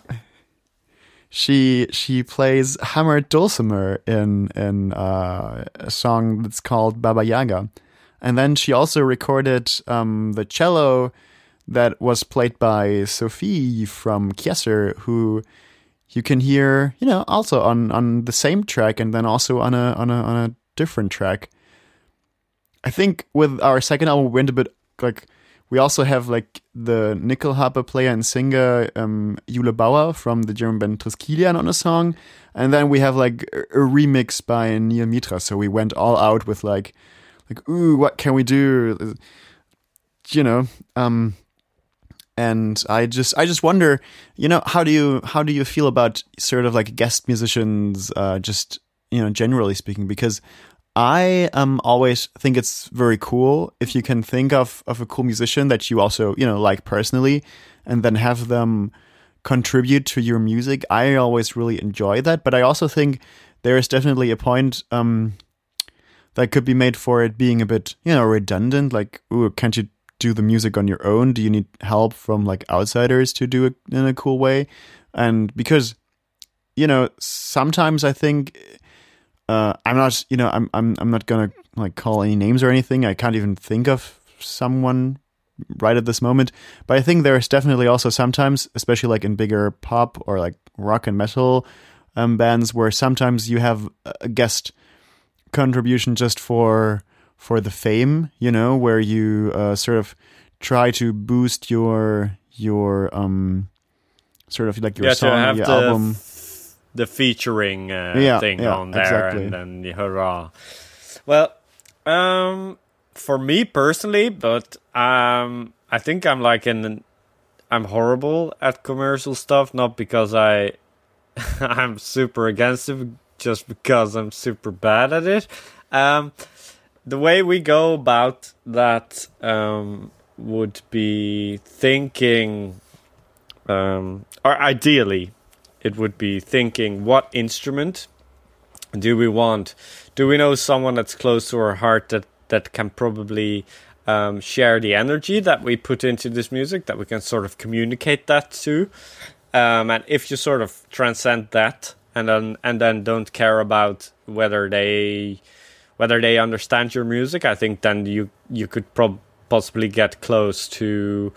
she she plays hammered dulcimer in in uh, a song that's called Baba Yaga, and then she also recorded um, the cello that was played by Sophie from Kieser, who you can hear, you know, also on on the same track and then also on a on a on a different track. I think with our second album, we went a bit like we also have like the Nickelharper player and singer um, Jule Bauer from the German band Triskelion on a song, and then we have like a, a remix by Neil Mitra. So we went all out with like, like ooh, what can we do? You know, um, and I just I just wonder, you know, how do you how do you feel about sort of like guest musicians, uh, just you know, generally speaking, because I um always think it's very cool if you can think of, of a cool musician that you also, you know, like personally and then have them contribute to your music. I always really enjoy that, but I also think there is definitely a point um that could be made for it being a bit, you know, redundant. Like, ooh, can't you do the music on your own? Do you need help from like outsiders to do it in a cool way? And because, you know, sometimes I think Uh, I'm not, you know, I'm, I'm, I'm not gonna like call any names or anything. I can't even think of someone right at this moment. But I think there's definitely also sometimes, especially like in bigger pop or like rock and metal um, bands, where sometimes you have a guest contribution just for for the fame, you know, where you uh, sort of try to boost your your um sort of like your Yeah, song, to have your the album. the featuring uh, Yeah, thing yeah, on there, exactly. and then the hurrah. Well, um, for me personally, but um, I think I'm like in, I'm horrible at commercial stuff, not because I, I'm super against it, just because I'm super bad at it. Um, the way we go about that um, would be thinking, um, or ideally, it would be thinking, what instrument do we want? Do we know someone that's close to our heart that, that can probably um, share the energy that we put into this music, that we can sort of communicate that to? Um, and if you sort of transcend that and then and then don't care about whether they whether they understand your music, I think then you you could prob- possibly get close to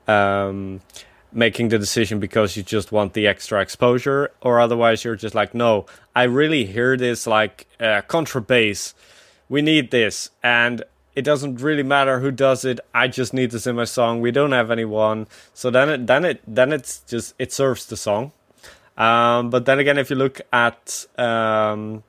um, making the decision because you just want the extra exposure, or otherwise you're just like, no, I really hear this like uh, contrabass. We need this, and it doesn't really matter who does it. I just need this in my song. We don't have anyone, so then it then it then it's just it serves the song. Um, but then again, if you look at um,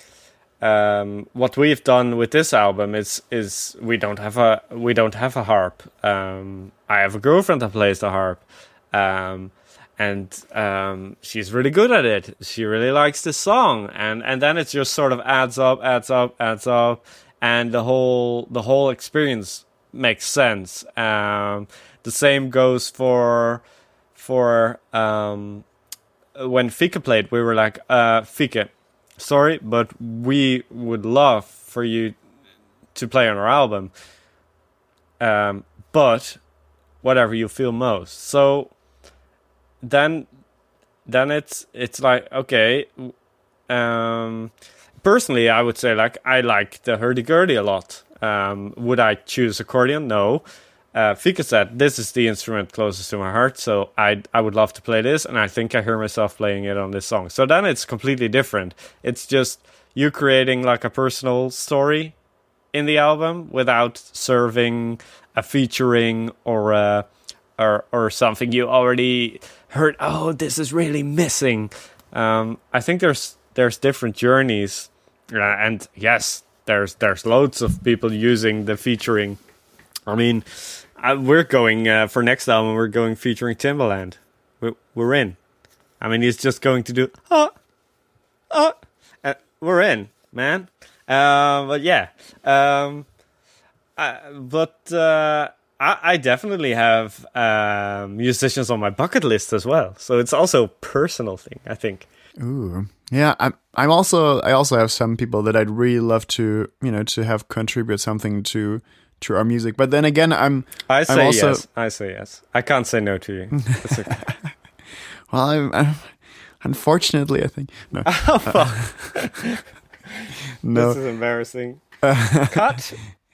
um, what we've done with this album, is is we don't have a we don't have a harp. Um, I have a girlfriend that plays the harp, um, and um, she's really good at it. She really likes this song, and and then it just sort of adds up, adds up, adds up, and the whole the whole experience makes sense. Um, the same goes for for. Um, When Fika played, we were like, uh, Fika, sorry, but we would love for you to play on our album. Um, but whatever you feel most. So then, then it's it's like, okay. Um, personally, I would say like I like the hurdy-gurdy a lot. Um, would I choose accordion? No. Uh, Fika said, this is the instrument closest to my heart, so I I would love to play this, and I think I hear myself playing it on this song. So then it's completely different. It's just you creating like a personal story in the album without serving a featuring or a, or or something you already heard. Oh, this is really missing. Um, I think there's there's different journeys, uh, and yes, there's there's loads of people using the featuring. I mean, uh, we're going uh, for next album. We're going featuring Timbaland. We're, we're in. I mean, he's just going to do uh, uh, uh, we're in. man. Uh, but yeah, um, I, but uh, I, I definitely have uh, musicians on my bucket list as well. So it's also a personal thing, I think. Ooh, yeah. I'm. I'm also. I also have some people that I'd really love to, you know, to have contribute something to to our music. But then again, I'm. I say I'm also, yes. I say yes. I can't say no to you. That's okay. Well, I'm, I'm. Unfortunately, I think no. Oh, fuck. No. This is embarrassing. Cut.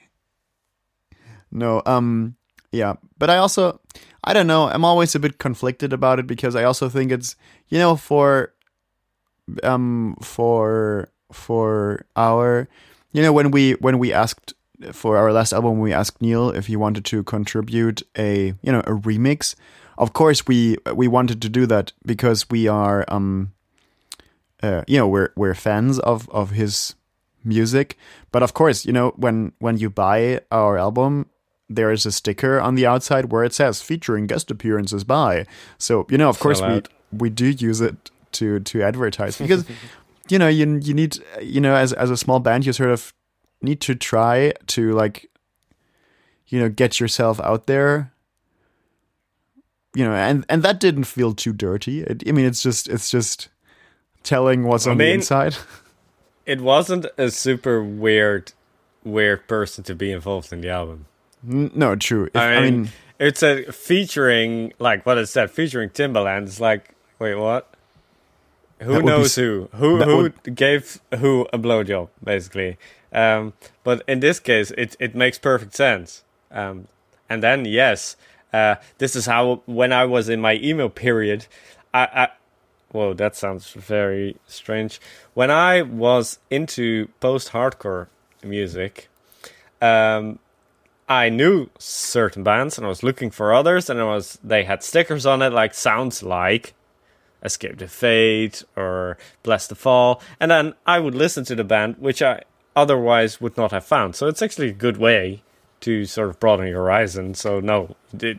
No. Um. Yeah, but I also. I don't know. I'm always a bit conflicted about it because I also think it's, you know, for. Um. For for our, you know, when we when we asked for our last album, we asked Neil if he wanted to contribute a, you know, a remix. Of course, we we wanted to do that because we are, um, uh, you know, we're we're fans of, of his music. But of course, you know, when when you buy our album, there is a sticker on the outside where it says featuring guest appearances by. So, you know, of course, we we do use it to to advertise because, you know, you you need, you know, as as a small band, you sort of need to try to, like, you know, get yourself out there. You know, and, and that didn't feel too dirty. It, I mean, it's just it's just telling what's I on mean, the inside. It wasn't a super weird, weird person to be involved in the album. N- no, true. If, I, mean, I mean, it's a featuring, like what it said, featuring Timbaland. It's like, wait, what? Who knows be, who? Who who would, gave who a blowjob, basically? Um, but in this case, it it makes perfect sense. Um, and then yes. Uh, this is how, when I was in my emo period, I, I, whoa, that sounds very strange. When I was into post-hardcore music, um, I knew certain bands and I was looking for others, and it was they had stickers on it like sounds like Escape the Fate or Bless the Fall, and then I would listen to the band, which I otherwise would not have found. So it's actually a good way to sort of broaden your horizon. So no, it,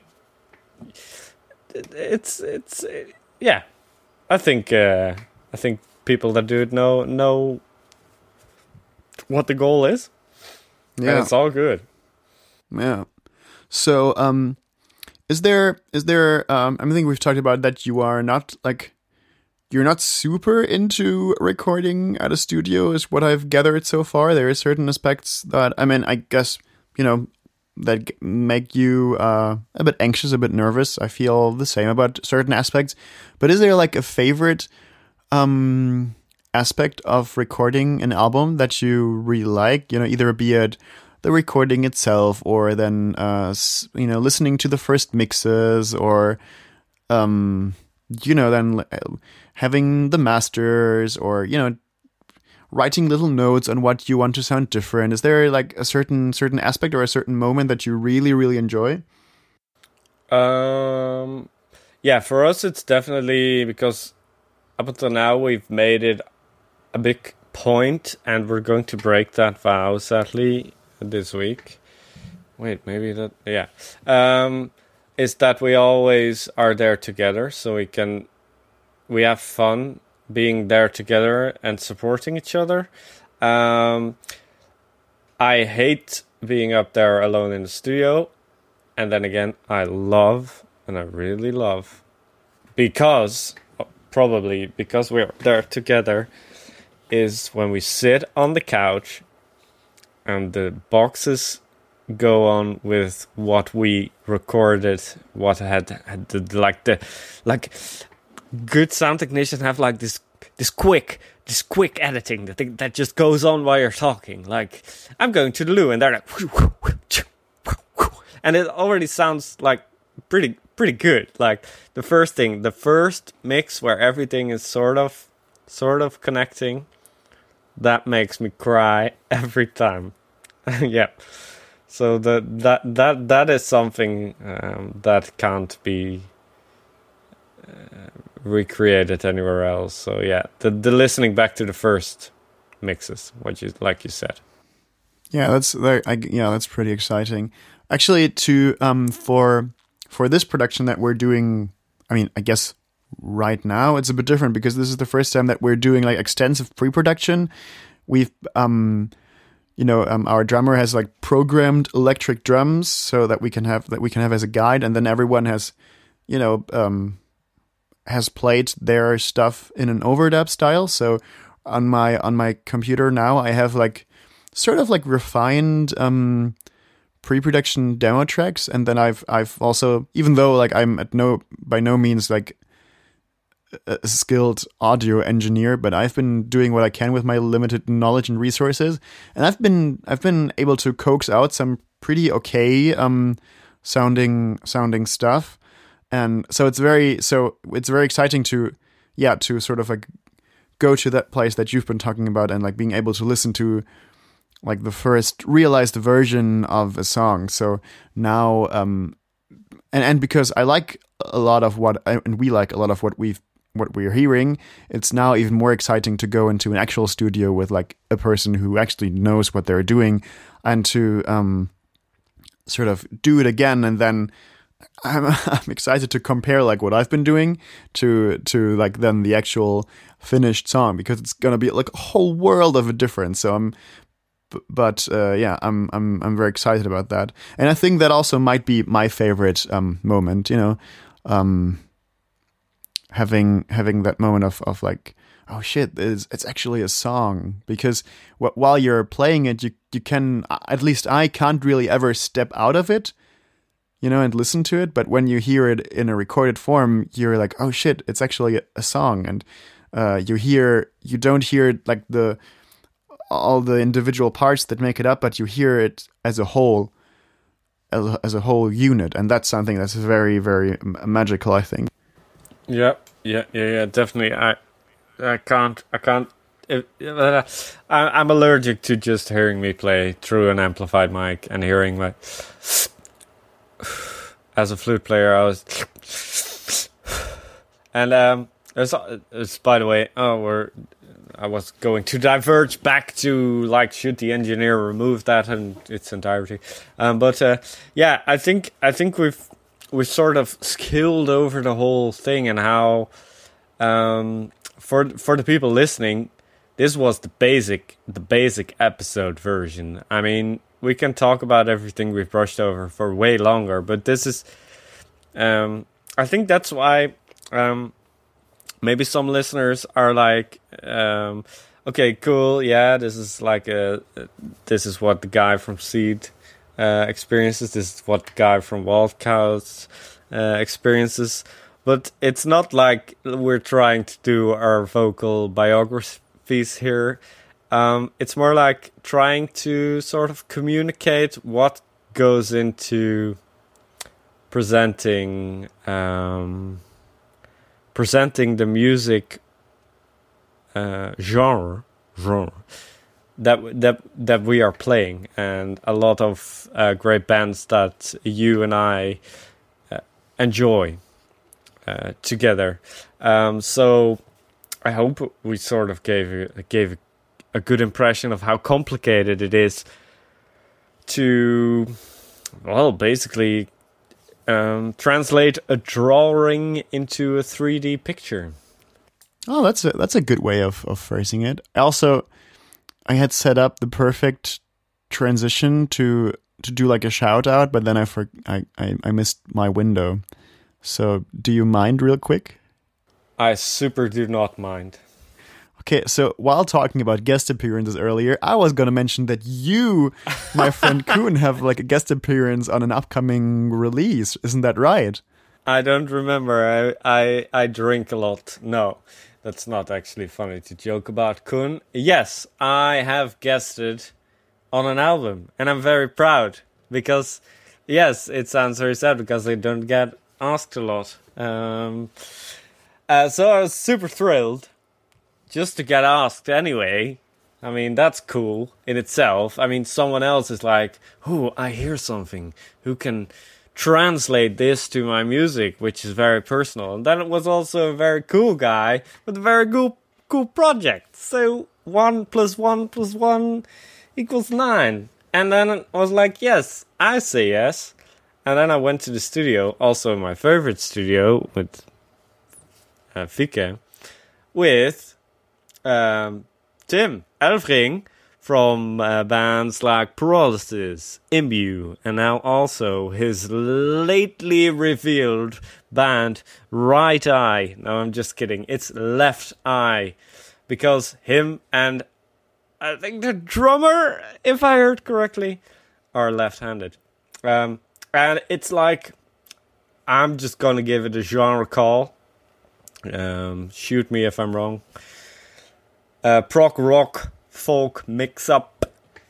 it's it's it, yeah. I think uh, I think people that do it know know what the goal is. Yeah, and it's all good. Yeah. So, um, is there is there? Um, I think we've talked about that you are not like you're not super into recording at a studio, is what I've gathered so far. There are certain aspects that I mean, I guess, you know, that make you uh, a bit anxious, a bit nervous. I feel the same about certain aspects. But is there like a favorite um, aspect of recording an album that you really like? You know, either be it the recording itself, or then uh, you know, listening to the first mixes, or um, you know, then having the masters, or you know, writing little notes on what you want to sound different. Is there like a certain certain aspect or a certain moment that you really really enjoy? Um, yeah, for us it's definitely because up until now we've made it a big point, and we're going to break that vow sadly this week. Wait, maybe that yeah. Um, is that we always are there together, so we can we have fun being there together and supporting each other. Um, I hate being up there alone in the studio. And then again, I love, and I really love, because, probably because we're there together, is when we sit on the couch and the boxes go on with what we recorded, what had, had the, like the, like... good sound technicians have like this this quick this quick editing that that just goes on while you're talking. Like, I'm going to the loo, and they're like, and it already sounds like pretty pretty good. Like the first thing, the first mix where everything is sort of sort of connecting, that makes me cry every time. Yeah. So that that that that is something um, that can't be Uh, recreated anywhere else. So yeah, the the listening back to the first mixes, what you like you said. Yeah, that's I, yeah, that's pretty exciting. Actually, to um for for this production that we're doing, I mean, I guess right now it's a bit different because this is the first time that we're doing like extensive pre-production. we've um you know um our drummer has like programmed electric drums so that we can have that we can have as a guide, and then everyone has you know um has played their stuff in an overdub style. So on my on my computer now I have like sort of like refined um pre-production demo tracks, and then I've I've also, even though like I'm at no by no means like a skilled audio engineer, but I've been doing what I can with my limited knowledge and resources, and I've been I've been able to coax out some pretty okay um sounding sounding stuff. And so it's very so it's very exciting to yeah to sort of like go to that place that you've been talking about, and like being able to listen to like the first realized version of a song. So now um and and because I like a lot of what and we like a lot of what we've what we're hearing, it's now even more exciting to go into an actual studio with like a person who actually knows what they're doing, and to um sort of do it again. And then I'm I'm excited to compare like what I've been doing to to like then the actual finished song, because it's gonna be like a whole world of a difference. So I'm, but uh, yeah, I'm I'm I'm very excited about that, and I think that also might be my favorite um moment. You know, um, having having that moment of of like, oh shit, it's it's actually a song, because wh- while you're playing it, you you can, at least I can't really ever step out of it, you know, and listen to it. But when you hear it in a recorded form, you're like, oh shit, it's actually a, a song. And uh, you hear, you don't hear like the, all the individual parts that make it up, but you hear it as a whole, as a, as a whole unit. And that's something that's very, very magical, I think. Yeah, yeah, yeah, yeah, definitely. I, I can't, I can't, If, uh, I, I'm allergic to just hearing me play through an amplified mic and hearing my... As a flute player, I was... And, um, it's, it's, by the way, oh, we're... I was going to diverge back to, like, should the engineer remove that in its entirety? Um, but, uh, yeah, I think I think we've we've sort of skilled over the whole thing, and how, um, for for the people listening, this was the basic the basic episode version. I mean, we can talk about everything we've brushed over for way longer, but this is, um, I think that's why, um, maybe some listeners are like, um, okay, cool, yeah, this is like a, this is what the guy from Seed uh, experiences, this is what the guy from Wild Cows uh, experiences, but it's not like we're trying to do our vocal biographies here. Um, it's more like trying to sort of communicate what goes into presenting, um, presenting the music uh, genre, genre that that that we are playing, and a lot of uh, great bands that you and I uh, enjoy uh, together. Um, so I hope we sort of gave gave a good impression of how complicated it is to, well, basically um, translate a drawing into a three D picture. Oh, that's a that's a good way of, of phrasing it. Also, I had set up the perfect transition to to do like a shout out, but then I for, I, I, I missed my window. So, do you mind real quick? I super do not mind. Okay, so while talking about guest appearances earlier, I was going to mention that you, my friend Kuhn, have like a guest appearance on an upcoming release. Isn't that right? I don't remember. I I, I drink a lot. No, that's not actually funny to joke about, Kuhn. Yes, I have guested on an album, and I'm very proud because, yes, it sounds very sad because I don't get asked a lot. Um, uh, so I was super thrilled. Just to get asked anyway. I mean, that's cool in itself. I mean, someone else is like, oh, I hear something. Who can translate this to my music, which is very personal. And then it was also a very cool guy with a very cool, cool project. So one plus one plus one equals nine. And then I was like, yes, I say yes. And then I went to the studio, also my favorite studio with uh, Fike, with... Um, Tim Elfring from uh, bands like Paralysis, Imbue, and now also his lately revealed band Right Eye. No, I'm just kidding. It's Left Eye, because him and I think the drummer, if I heard correctly, are left-handed. Um, and it's like, I'm just gonna give it a genre call. Um, shoot me if I'm wrong. Uh, prog rock folk mix up,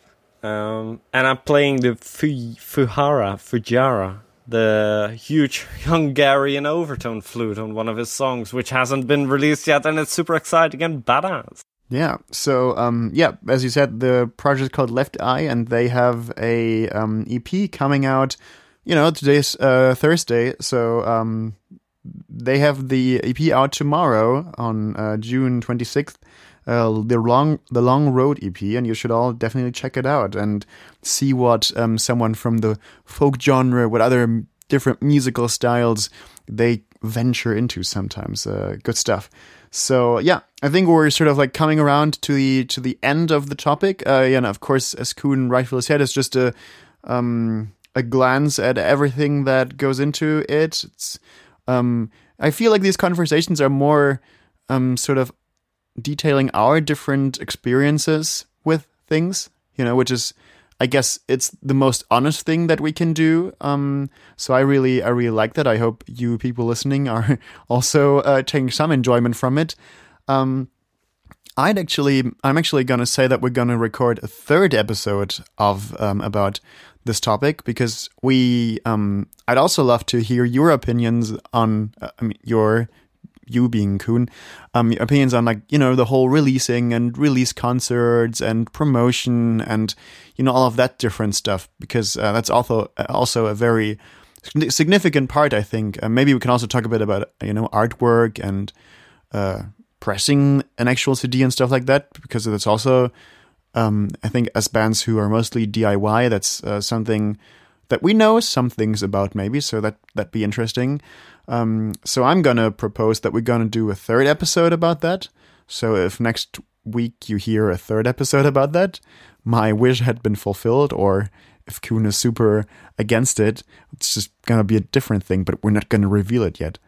um, and I'm playing the Fu- Fuhara Fujara, the huge Hungarian overtone flute on one of his songs, which hasn't been released yet, and it's super exciting and badass. Yeah, so, um, yeah, as you said, the project is called Left Eye, and they have a um, E P coming out, you know, today's uh, Thursday, so um, they have the E P out tomorrow on uh, June twenty-sixth, uh, the Long the Long Road E P, and you should all definitely check it out and see what um, someone from the folk genre, what other different musical styles they venture into sometimes. Uh, good stuff. So yeah, I think we're sort of like coming around to the to the end of the topic. Uh, yeah, and of course, as Kuhn rightfully said, it's just a um, a glance at everything that goes into it. It's um, I feel like these conversations are more um, sort of detailing our different experiences with things, you know, which is, I guess, it's the most honest thing that we can do. Um, so I really, I really like that. I hope you people listening are also uh, taking some enjoyment from it. Um, I'd actually, I'm actually gonna say that we're gonna record a third episode of um, about this topic, because we, um, I'd also love to hear your opinions on, uh, I mean, your. you being Kuhn, um, opinions on, like, you know, the whole releasing and release concerts and promotion and, you know, all of that different stuff, because uh, that's also also a very significant part, I think. Uh, maybe we can also talk a bit about, you know, artwork and uh, pressing an actual C D and stuff like that, because that's also, um, I think, as bands who are mostly D I Y, that's uh, something that we know some things about, maybe, so that that'd be interesting. Um, so I'm gonna propose that we're gonna do a third episode about that. So if next week you hear a third episode about that, my wish had been fulfilled, or if Kuhn is super against it, it's just gonna be a different thing, but we're not gonna reveal it yet.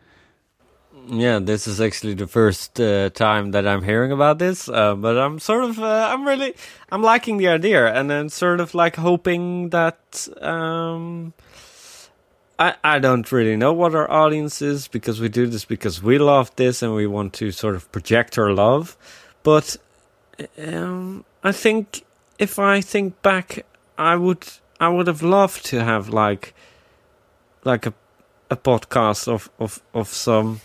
Yeah, this is actually the first uh, time that I'm hearing about this, uh, but I'm sort of, uh, I'm really, I'm liking the idea, and then sort of like hoping that, um, I, I don't really know what our audience is, because we do this because we love this and we want to sort of project our love, but um, I think if I think back, I would, I would have loved to have like, like a, a podcast of, of, of some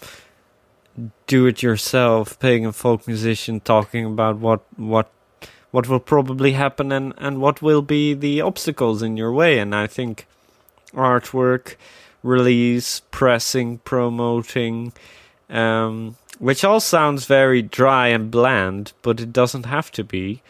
do-it-yourself pagan folk musician talking about what what what will probably happen and, and what will be the obstacles in your way. And I think artwork, release, pressing, promoting, um, which all sounds very dry and bland, but it doesn't have to be,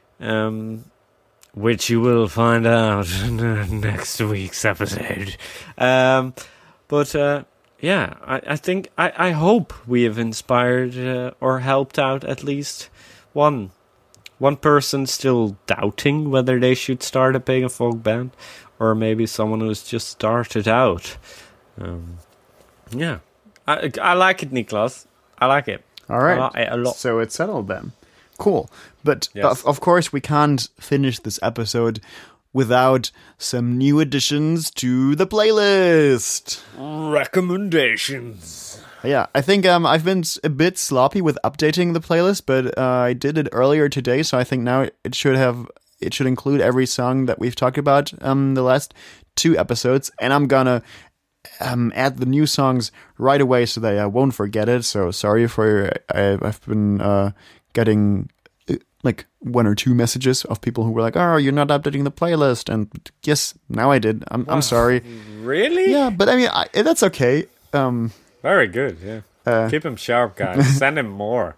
um, which you will find out in next week's episode. Um, but uh, yeah, I, I think, I, I hope we have inspired uh, or helped out at least one one person still doubting whether they should start a pagan folk band, or maybe someone who's just started out. Um, yeah, I, I like it, Niklas. I like it. All right, I like it a lot. So it's settled then. Cool. But Yes. of, of course, we can't finish this episode without some new additions to the playlist. Recommendations. Yeah, I think um, I've been s- a bit sloppy with updating the playlist, but uh, I did it earlier today, so I think now it should have it should include every song that we've talked about um the last two episodes, and I'm gonna um add the new songs right away so that I won't forget it. So sorry for I, I've been uh getting uh, like one or two messages of people who were like, "Oh, you're not updating the playlist," and yes, now I did. I'm I'm sorry. Really? Yeah, but I mean I, that's okay. Um. Very good, yeah. Uh, Keep him sharp, guys. Send him more.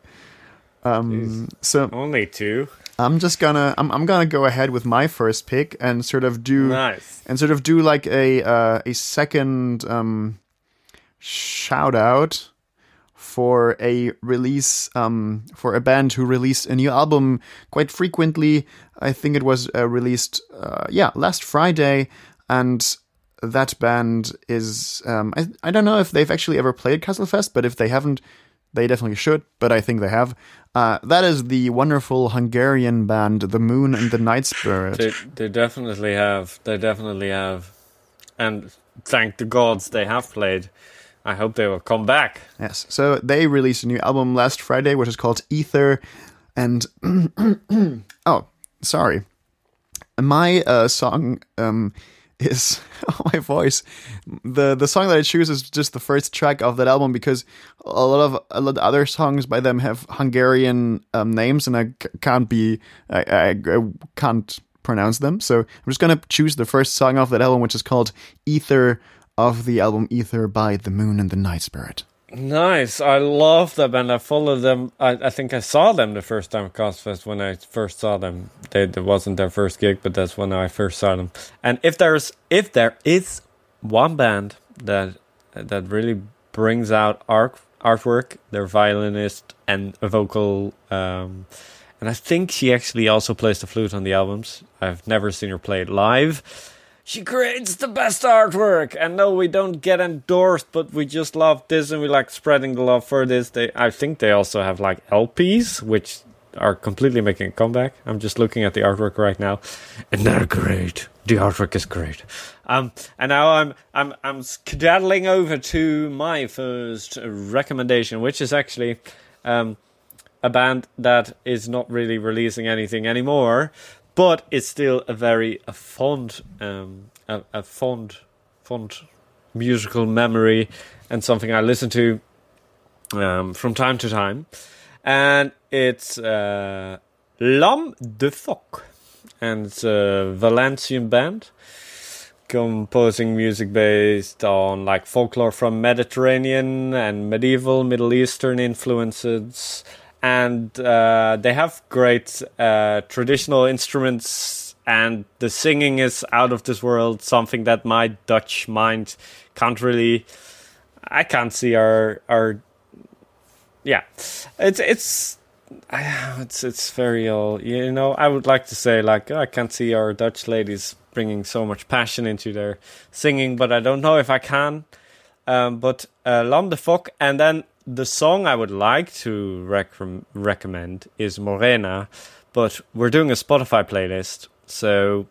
Um, so Only two. I'm just gonna I'm I'm gonna go ahead with my first pick and sort of do Nice. and sort of do like a uh, a second um shout out for a release, um, for a band who released a new album quite frequently. I think it was uh, released, uh, yeah, last Friday, and that band is, um, I, I don't know if they've actually ever played Castlefest, but if they haven't, they definitely should, but I think they have. Uh, that is the wonderful Hungarian band, The Moon and the Night Spirit. They, they definitely have. They definitely have. And thank the gods they have played. I hope they will come back. Yes, so they released a new album last Friday, which is called Ether, and... oh, sorry. My uh, song... Um, is oh, my voice. The the song that I choose is just the first track of that album because a lot of a lot of other songs by them have Hungarian um, names and I c- can't be I, I, I can't pronounce them. So I'm just gonna choose the first song off that album, which is called Ether, of the album Ether by The Moon and the Night Spirit. Nice. I love them and I followed them. I, I think I saw them the first time at Cosfest when I first saw them. They, it wasn't their first gig, but that's when I first saw them. And if there's if there is one band that that really brings out art artwork, their violinist and a vocal, um, and I think she actually also plays the flute on the albums. I've never seen her play it live. She creates the best artwork, and no, we don't get endorsed, but we just love this, and we like spreading the love for this. They, I think they also have like L Ps, which are completely making a comeback. I'm just looking at the artwork right now, and they're great. The artwork is great. Um, and now I'm I'm I'm skedaddling over to my first recommendation, which is actually um a band that is not really releasing anything anymore. But it's still a very a fond, um, a, a fond, fond musical memory, and something I listen to um, from time to time. And it's uh, L'Homme de Phoque, and it's a Valencian band composing music based on like folklore from Mediterranean and medieval Middle Eastern influences. And uh, they have great uh, traditional instruments, and the singing is out of this world, something that my Dutch mind can't really... I can't see our... our yeah, it's it's it's it's very old. You know, I would like to say, like, oh, I can't see our Dutch ladies bringing so much passion into their singing, but I don't know if I can. Um, but uh, L'Homme de Phoque, and then... The song I would like to rec- recommend is Morena, but we're doing a Spotify playlist, so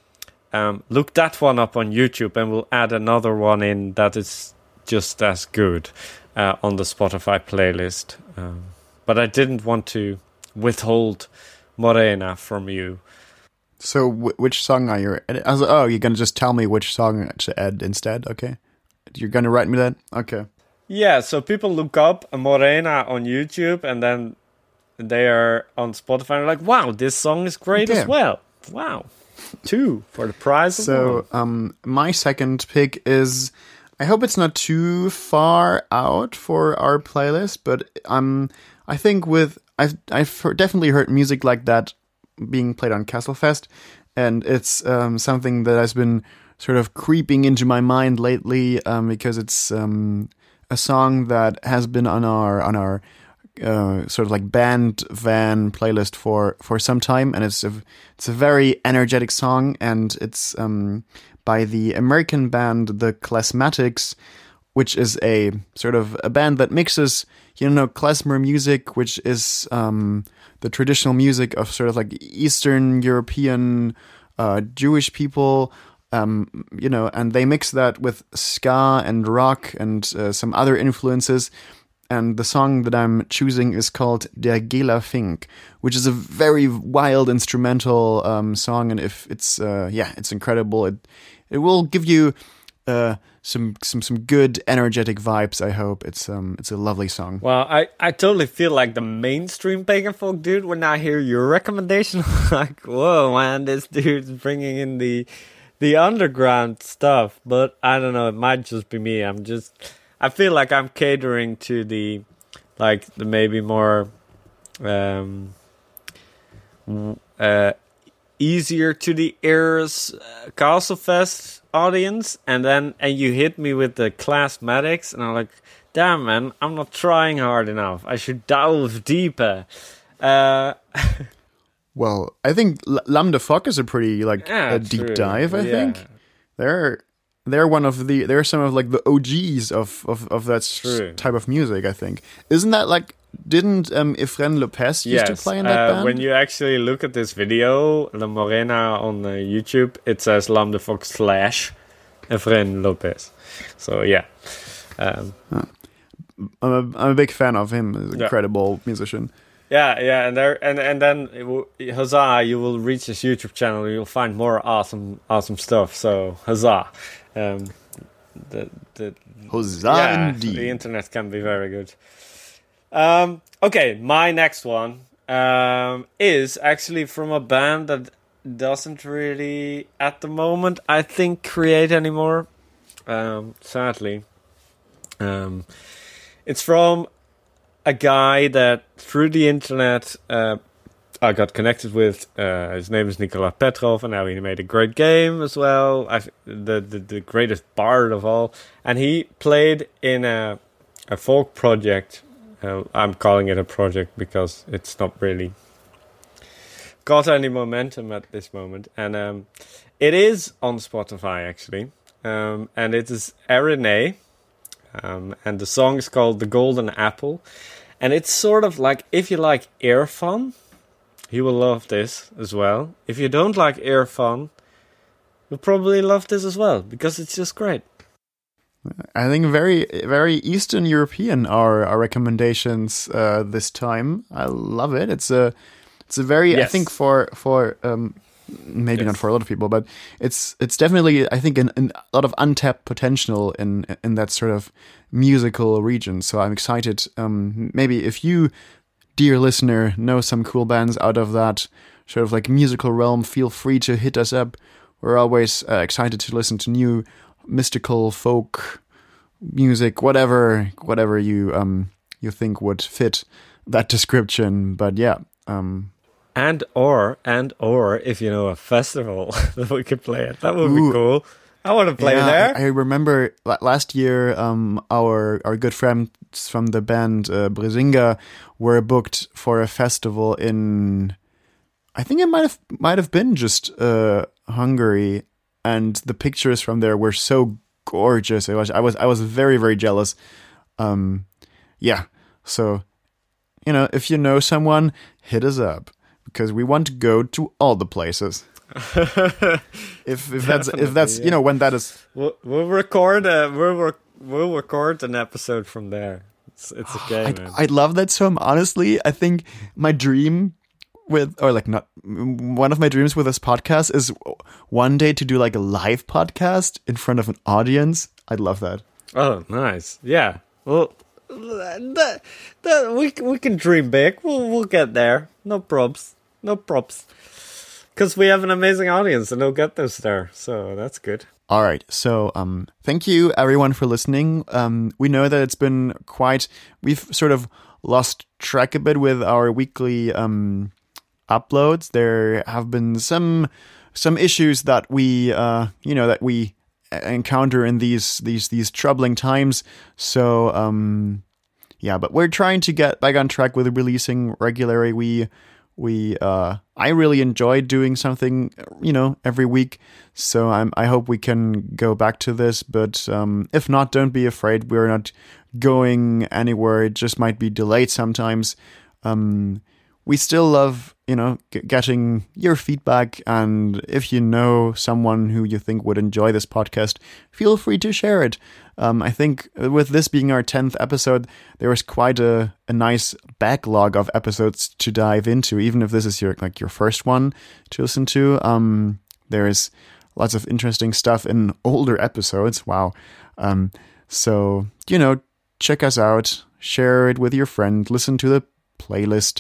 um, look that one up on YouTube, and we'll add another one in that is just as good uh, on the Spotify playlist. Um, but I didn't want to withhold Morena from you. So w- which song are you... I was like, oh, you're going to just tell me which song to add instead? Okay. You're going to write me that? Okay. Yeah, so people look up Morena on YouTube, and then they are on Spotify, and they're like, wow, this song is great okay. as well. Wow. Two for the prize of So, one. um, my second pick is... I hope it's not too far out for our playlist, but um, I think with... I've, I've heard, definitely heard music like that being played on Castlefest, and it's um, something that has been sort of creeping into my mind lately, um, because it's... Um, a song that has been on our on our uh, sort of like band van playlist for, for some time, and it's a it's a very energetic song, and it's um, by the American band The Klezmatics, which is a sort of a band that mixes, you know, klezmer music, which is um, the traditional music of sort of like Eastern European uh, Jewish people. Um, you know, and they mix that with ska and rock and uh, some other influences. And the song that I'm choosing is called Der Gela Fink, which is a very wild instrumental um, song. And if it's, uh, yeah, it's incredible. It it will give you uh, some some some good energetic vibes. I hope it's um it's a lovely song. Well, I, I totally feel like the mainstream pagan folk dude when I hear your recommendation. Like, whoa, man, this dude's bringing in the. The underground stuff, but I don't know, it might just be me. I'm just, I feel like I'm catering to the, like, the maybe more, um, uh, easier to the ears uh, Castlefest audience, and then, and you hit me with the Klezmatics, and I'm like, damn, man, I'm not trying hard enough. I should delve deeper. Uh, well, I think L- Lambda Fuck is a pretty like yeah, a deep true. dive. I yeah. think they're they're one of the they're some of like the O Gs of of of that True. s- type of music. I think isn't that like didn't um, Efren Lopez used Yes, to play in that uh, band? when you actually look at this video, La Morena on uh, YouTube, it says Lambda Fox slash Efren Lopez. So yeah. Um, I'm a, I'm a big fan of him. He's an Yeah. incredible musician. Yeah, yeah, and there, and and then it will, huzzah! You will reach his YouTube channel. You'll find more awesome, awesome stuff. So huzzah! Um, the the Huzzah yeah, indeed. the internet can be very good. Um, okay, my next one um, is actually from a band that doesn't really, at the moment, I think, create anymore. Um, sadly, um, it's from a guy that through the internet uh, I got connected with. Uh, his name is Nikola Petrov, and now he made a great game as well. I, the, the the greatest bard of all, and he played in a a folk project. Uh, I'm calling it a project because it's not really got any momentum at this moment, and um, it is on Spotify actually, um, and it is Erinay. Um, and the song is called The Golden Apple. And it's sort of like, if you like air fun, you will love this as well. If you don't like air fun, you'll probably love this as well, because it's just great. I think very, very Eastern European are our recommendations uh, this time. I love it. It's a, it's a very. Yes. I think for for um, maybe Yes. not for a lot of people, but it's it's definitely I think an, an, a lot of untapped potential in in that sort of musical region. So I'm excited. Um, maybe if you, dear listener, know some cool bands out of that sort of like musical realm, feel free to hit us up. We're always uh, excited to listen to new mystical folk music, whatever whatever you um you think would fit that description. But yeah, um And or, and or, if you know a festival that we could play at, that would Ooh. be cool. I want to play yeah, there. I, I remember la- last year um our our good friends from the band uh, Brisinger were booked for a festival in, I think it might have might have been just uh Hungary, and the pictures from there were so gorgeous. It was I was I was very very jealous. Um, yeah. So, you know, if you know someone, hit us up, because we want to go to all the places. if if that's if that's yeah. you know when that is. We'll, we'll record. A, we'll rec- we'll record an episode from there. It's it's okay, I'd, man. I'd love that so honestly. I think my dream with, or like not, one of my dreams with this podcast is one day to do like a live podcast in front of an audience. I'd love that. Oh, nice. Yeah. Well, that, that, we we can dream big. We'll we'll get there. No props. No props. Because we have an amazing audience, and they'll get us there. So that's good. All right. So, um, thank you everyone for listening. Um, we know that it's been quite, we've sort of lost track a bit with our weekly, um, uploads. There have been some, some issues that we, uh, you know, that we encounter in these, these, these troubling times. So, um, yeah, but we're trying to get back on track with releasing regularly. We, we, uh, I really enjoy doing something, you know, every week. So I'm, I hope we can go back to this, but, um, if not, don't be afraid. We're not going anywhere. It just might be delayed sometimes. Um, we still love, you know, g- getting your feedback. And if you know someone who you think would enjoy this podcast, feel free to share it. Um, I think with this being our tenth episode, there was quite a, a nice backlog of episodes to dive into. Even if this is your like your first one to listen to, um, there is lots of interesting stuff in older episodes. Wow. Um, so, you know, check us out, share it with your friend, listen to the playlist,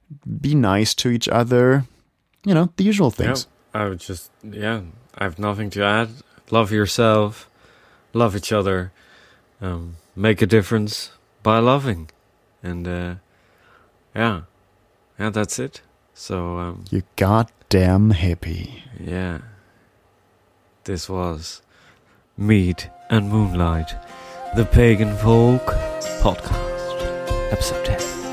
be nice to each other, you know, the usual things. Yeah, I would just, yeah, I have nothing to add. Love yourself, love each other, um, make a difference by loving. And, uh, yeah, yeah, that's it. So, um, You goddamn hippie. yeah, this was Mead and Moonlight The Pagan Folk Podcast, episode ten.